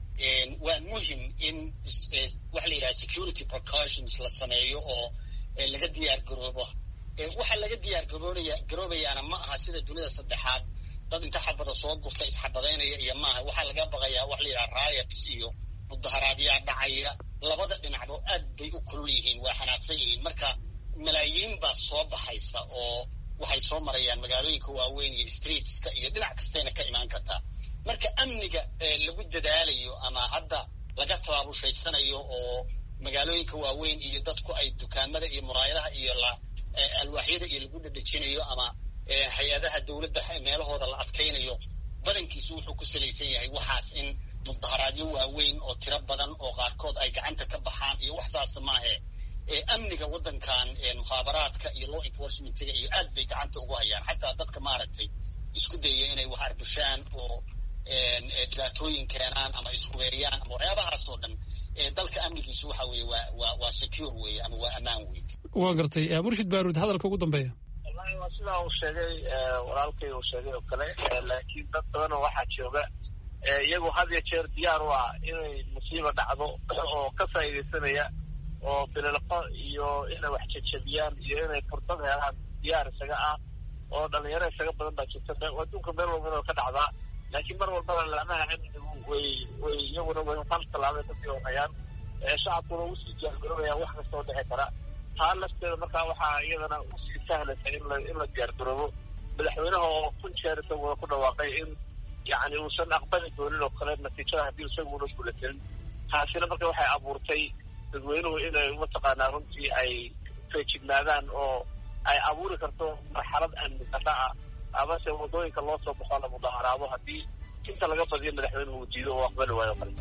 waa muhim in waxa la yidhaha security precautions la sameeyo oo laga diyaar garoobo waxa laga diyaar garoonaya garoobayaana ma aha sida dunida saddexaad dad inta xabada soo gurta isxabadaynaya iyo maaha waxaa laga baqayaa waxa la yidhaha riots iyo mudaharaadyaa dhacaya labada dhinacba aad bay u kulul yihiin waa xanaaqsan yihiin marka malaayiin baa soo baxaysa oo waxay soo marayaan magaalooyinka waaweyn iyo streetska iyo dhinac kastayna ka imaan kartaa marka amniga lagu dadaalayo ama hadda laga tabaabushaydsanayo oo magaalooyinka waaweyn iyo dadku ay dukaamada iyo muraayadaha iyo la alwaaxyada iyo lagu dhadhejinayo ama hay-adaha dawladda meelahooda la adkaynayo badankiisu wuxuu ku salaysan yahay waxaas in mudaharaadyo waaweyn oo tiro badan oo qaarkood ay gacanta ka baxaan iyo wax saasa maahe amniga waddankan mukhaabaraadka iyo law enforcementiga iyo aad bay gacanta ugu hayaan xataa dadka maaragtay isku dayaya inay wax arbushaan oo dhibaatooyin keenaan ama ishubeeriyaan ama waxyaabahaas oo dhan dalka amnigiisu waxa weeye waa waa waa secure weeye ama waa ammaan weeye waa gartay murshid baaruud hadalka ugu dambeeya wallahi waa sidaa uu sheegay walaalkay uu sheegay oo kale laakiin dad badanoo waxaa jooga iyagu had iyo jeer diyaar u ah inay musiiba dhacdo oo ka faa'iidaysanaya oo bililqo iyo inay wax jajabiyaan iyo inay fursad helaan diyaar isaga ah oo dhalinyaro isaga badan baa jirta adduunka meel walba inoo ka dhacdaa laakiin mar walbana laamaha amnigu way way iyaguna way hal tallaabay kasii horayaan shacabkuna usii diyaargaroobaya wax kastoo dhici kara taa lafteeda markaa waxaa iyadana usii sahlaysa in la in la diyaargaroobo madaxweynaha oo kun jeer isaguna ku dhawaaqay in yacni uusan aqbali doonin oo kale natiijada haddii isaguna guulasanin taasina marka waxay abuurtay dadweynuhu inay mataqaanaa runtii ay feejignaadaan oo ay abuuri karto marxalad amni darra ah amase waddooyinka loo soo baxo la mudaharaado haddii inta laga badiyo madaxweynuhu uu diido oo aqbali waayo o kale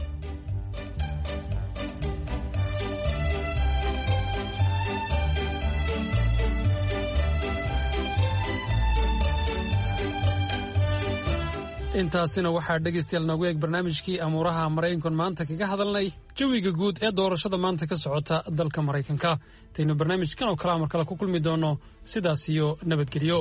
intaasina waxaa dhegaystayaal noogu eeg barnaamijkii amuuraha maraykankan maanta kaga hadalnay jawiga guud ee doorashada maanta ka socota dalka maraykanka intaynu barnaamijkan oo kalea mar kale ku kulmi doonno sidaas iyo nabadgelyo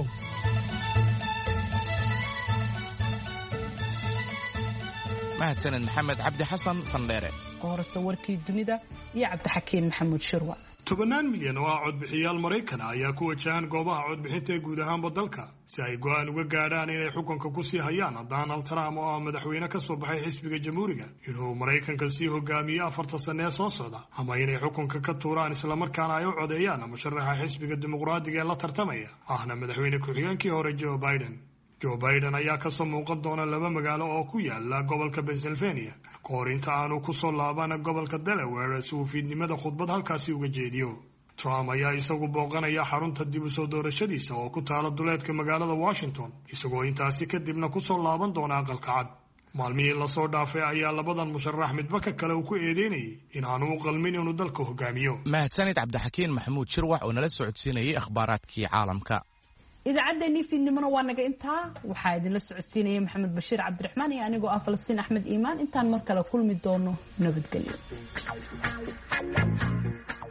mahadsaned maxamed cabdi xasan sandheere horse warkii dunida iyo cabdixakiin maxamuud shirwa tobannaan milyan oo ah codbixiyaal maraykana ayaa ku wajahan goobaha codbixinta ee guud ahaanba dalka si ay go'aan uga gaadhaan inay xukunka ku sii hayaan donald trump oo ah madaxweyne ka soo baxay xisbiga jamhuuriga inuu maraykanka sii hogaamiyo afarta sanne ee soo socda ama inay xukunka ka tuuraan islamarkaana ay u codeeyaan musharaxa xisbiga dimuqraadiga ee la tartamaya ahna madaxweyne ku-xigeenkii hore joe biden joe biden ayaa kasoo muuqan doona laba magaalo oo ku yaala gobolka pennsylvania kahor inta aanu ku soo laabana gobolka delaware si uu fiidnimada khudbad halkaasi uga jeediyo trump ayaa isagu booqanaya xarunta dib u soo doorashadiisa oo ku taala duleedka magaalada washington isagoo intaasi kadibna kusoo laaban doona aqalka cad maalmihii lasoo dhaafay ayaa labadan musharax midba ka kale uu ku eedeynayay in aanu u qalmin inuu dalka hogaamiyo. mahadsanid cabdixakiin maxamuud shirwax oo nala socodsiinayay akhbaaraadkii caalamka. idaacaddeenii fiidnimona waa naga intaa. waxaa idinla socodsiinaya maxamed bashiir cabdiraxmaan iyo anigoo ah falastiin axmed iimaan. intaan mar kale kulmi doono nabadgelyo.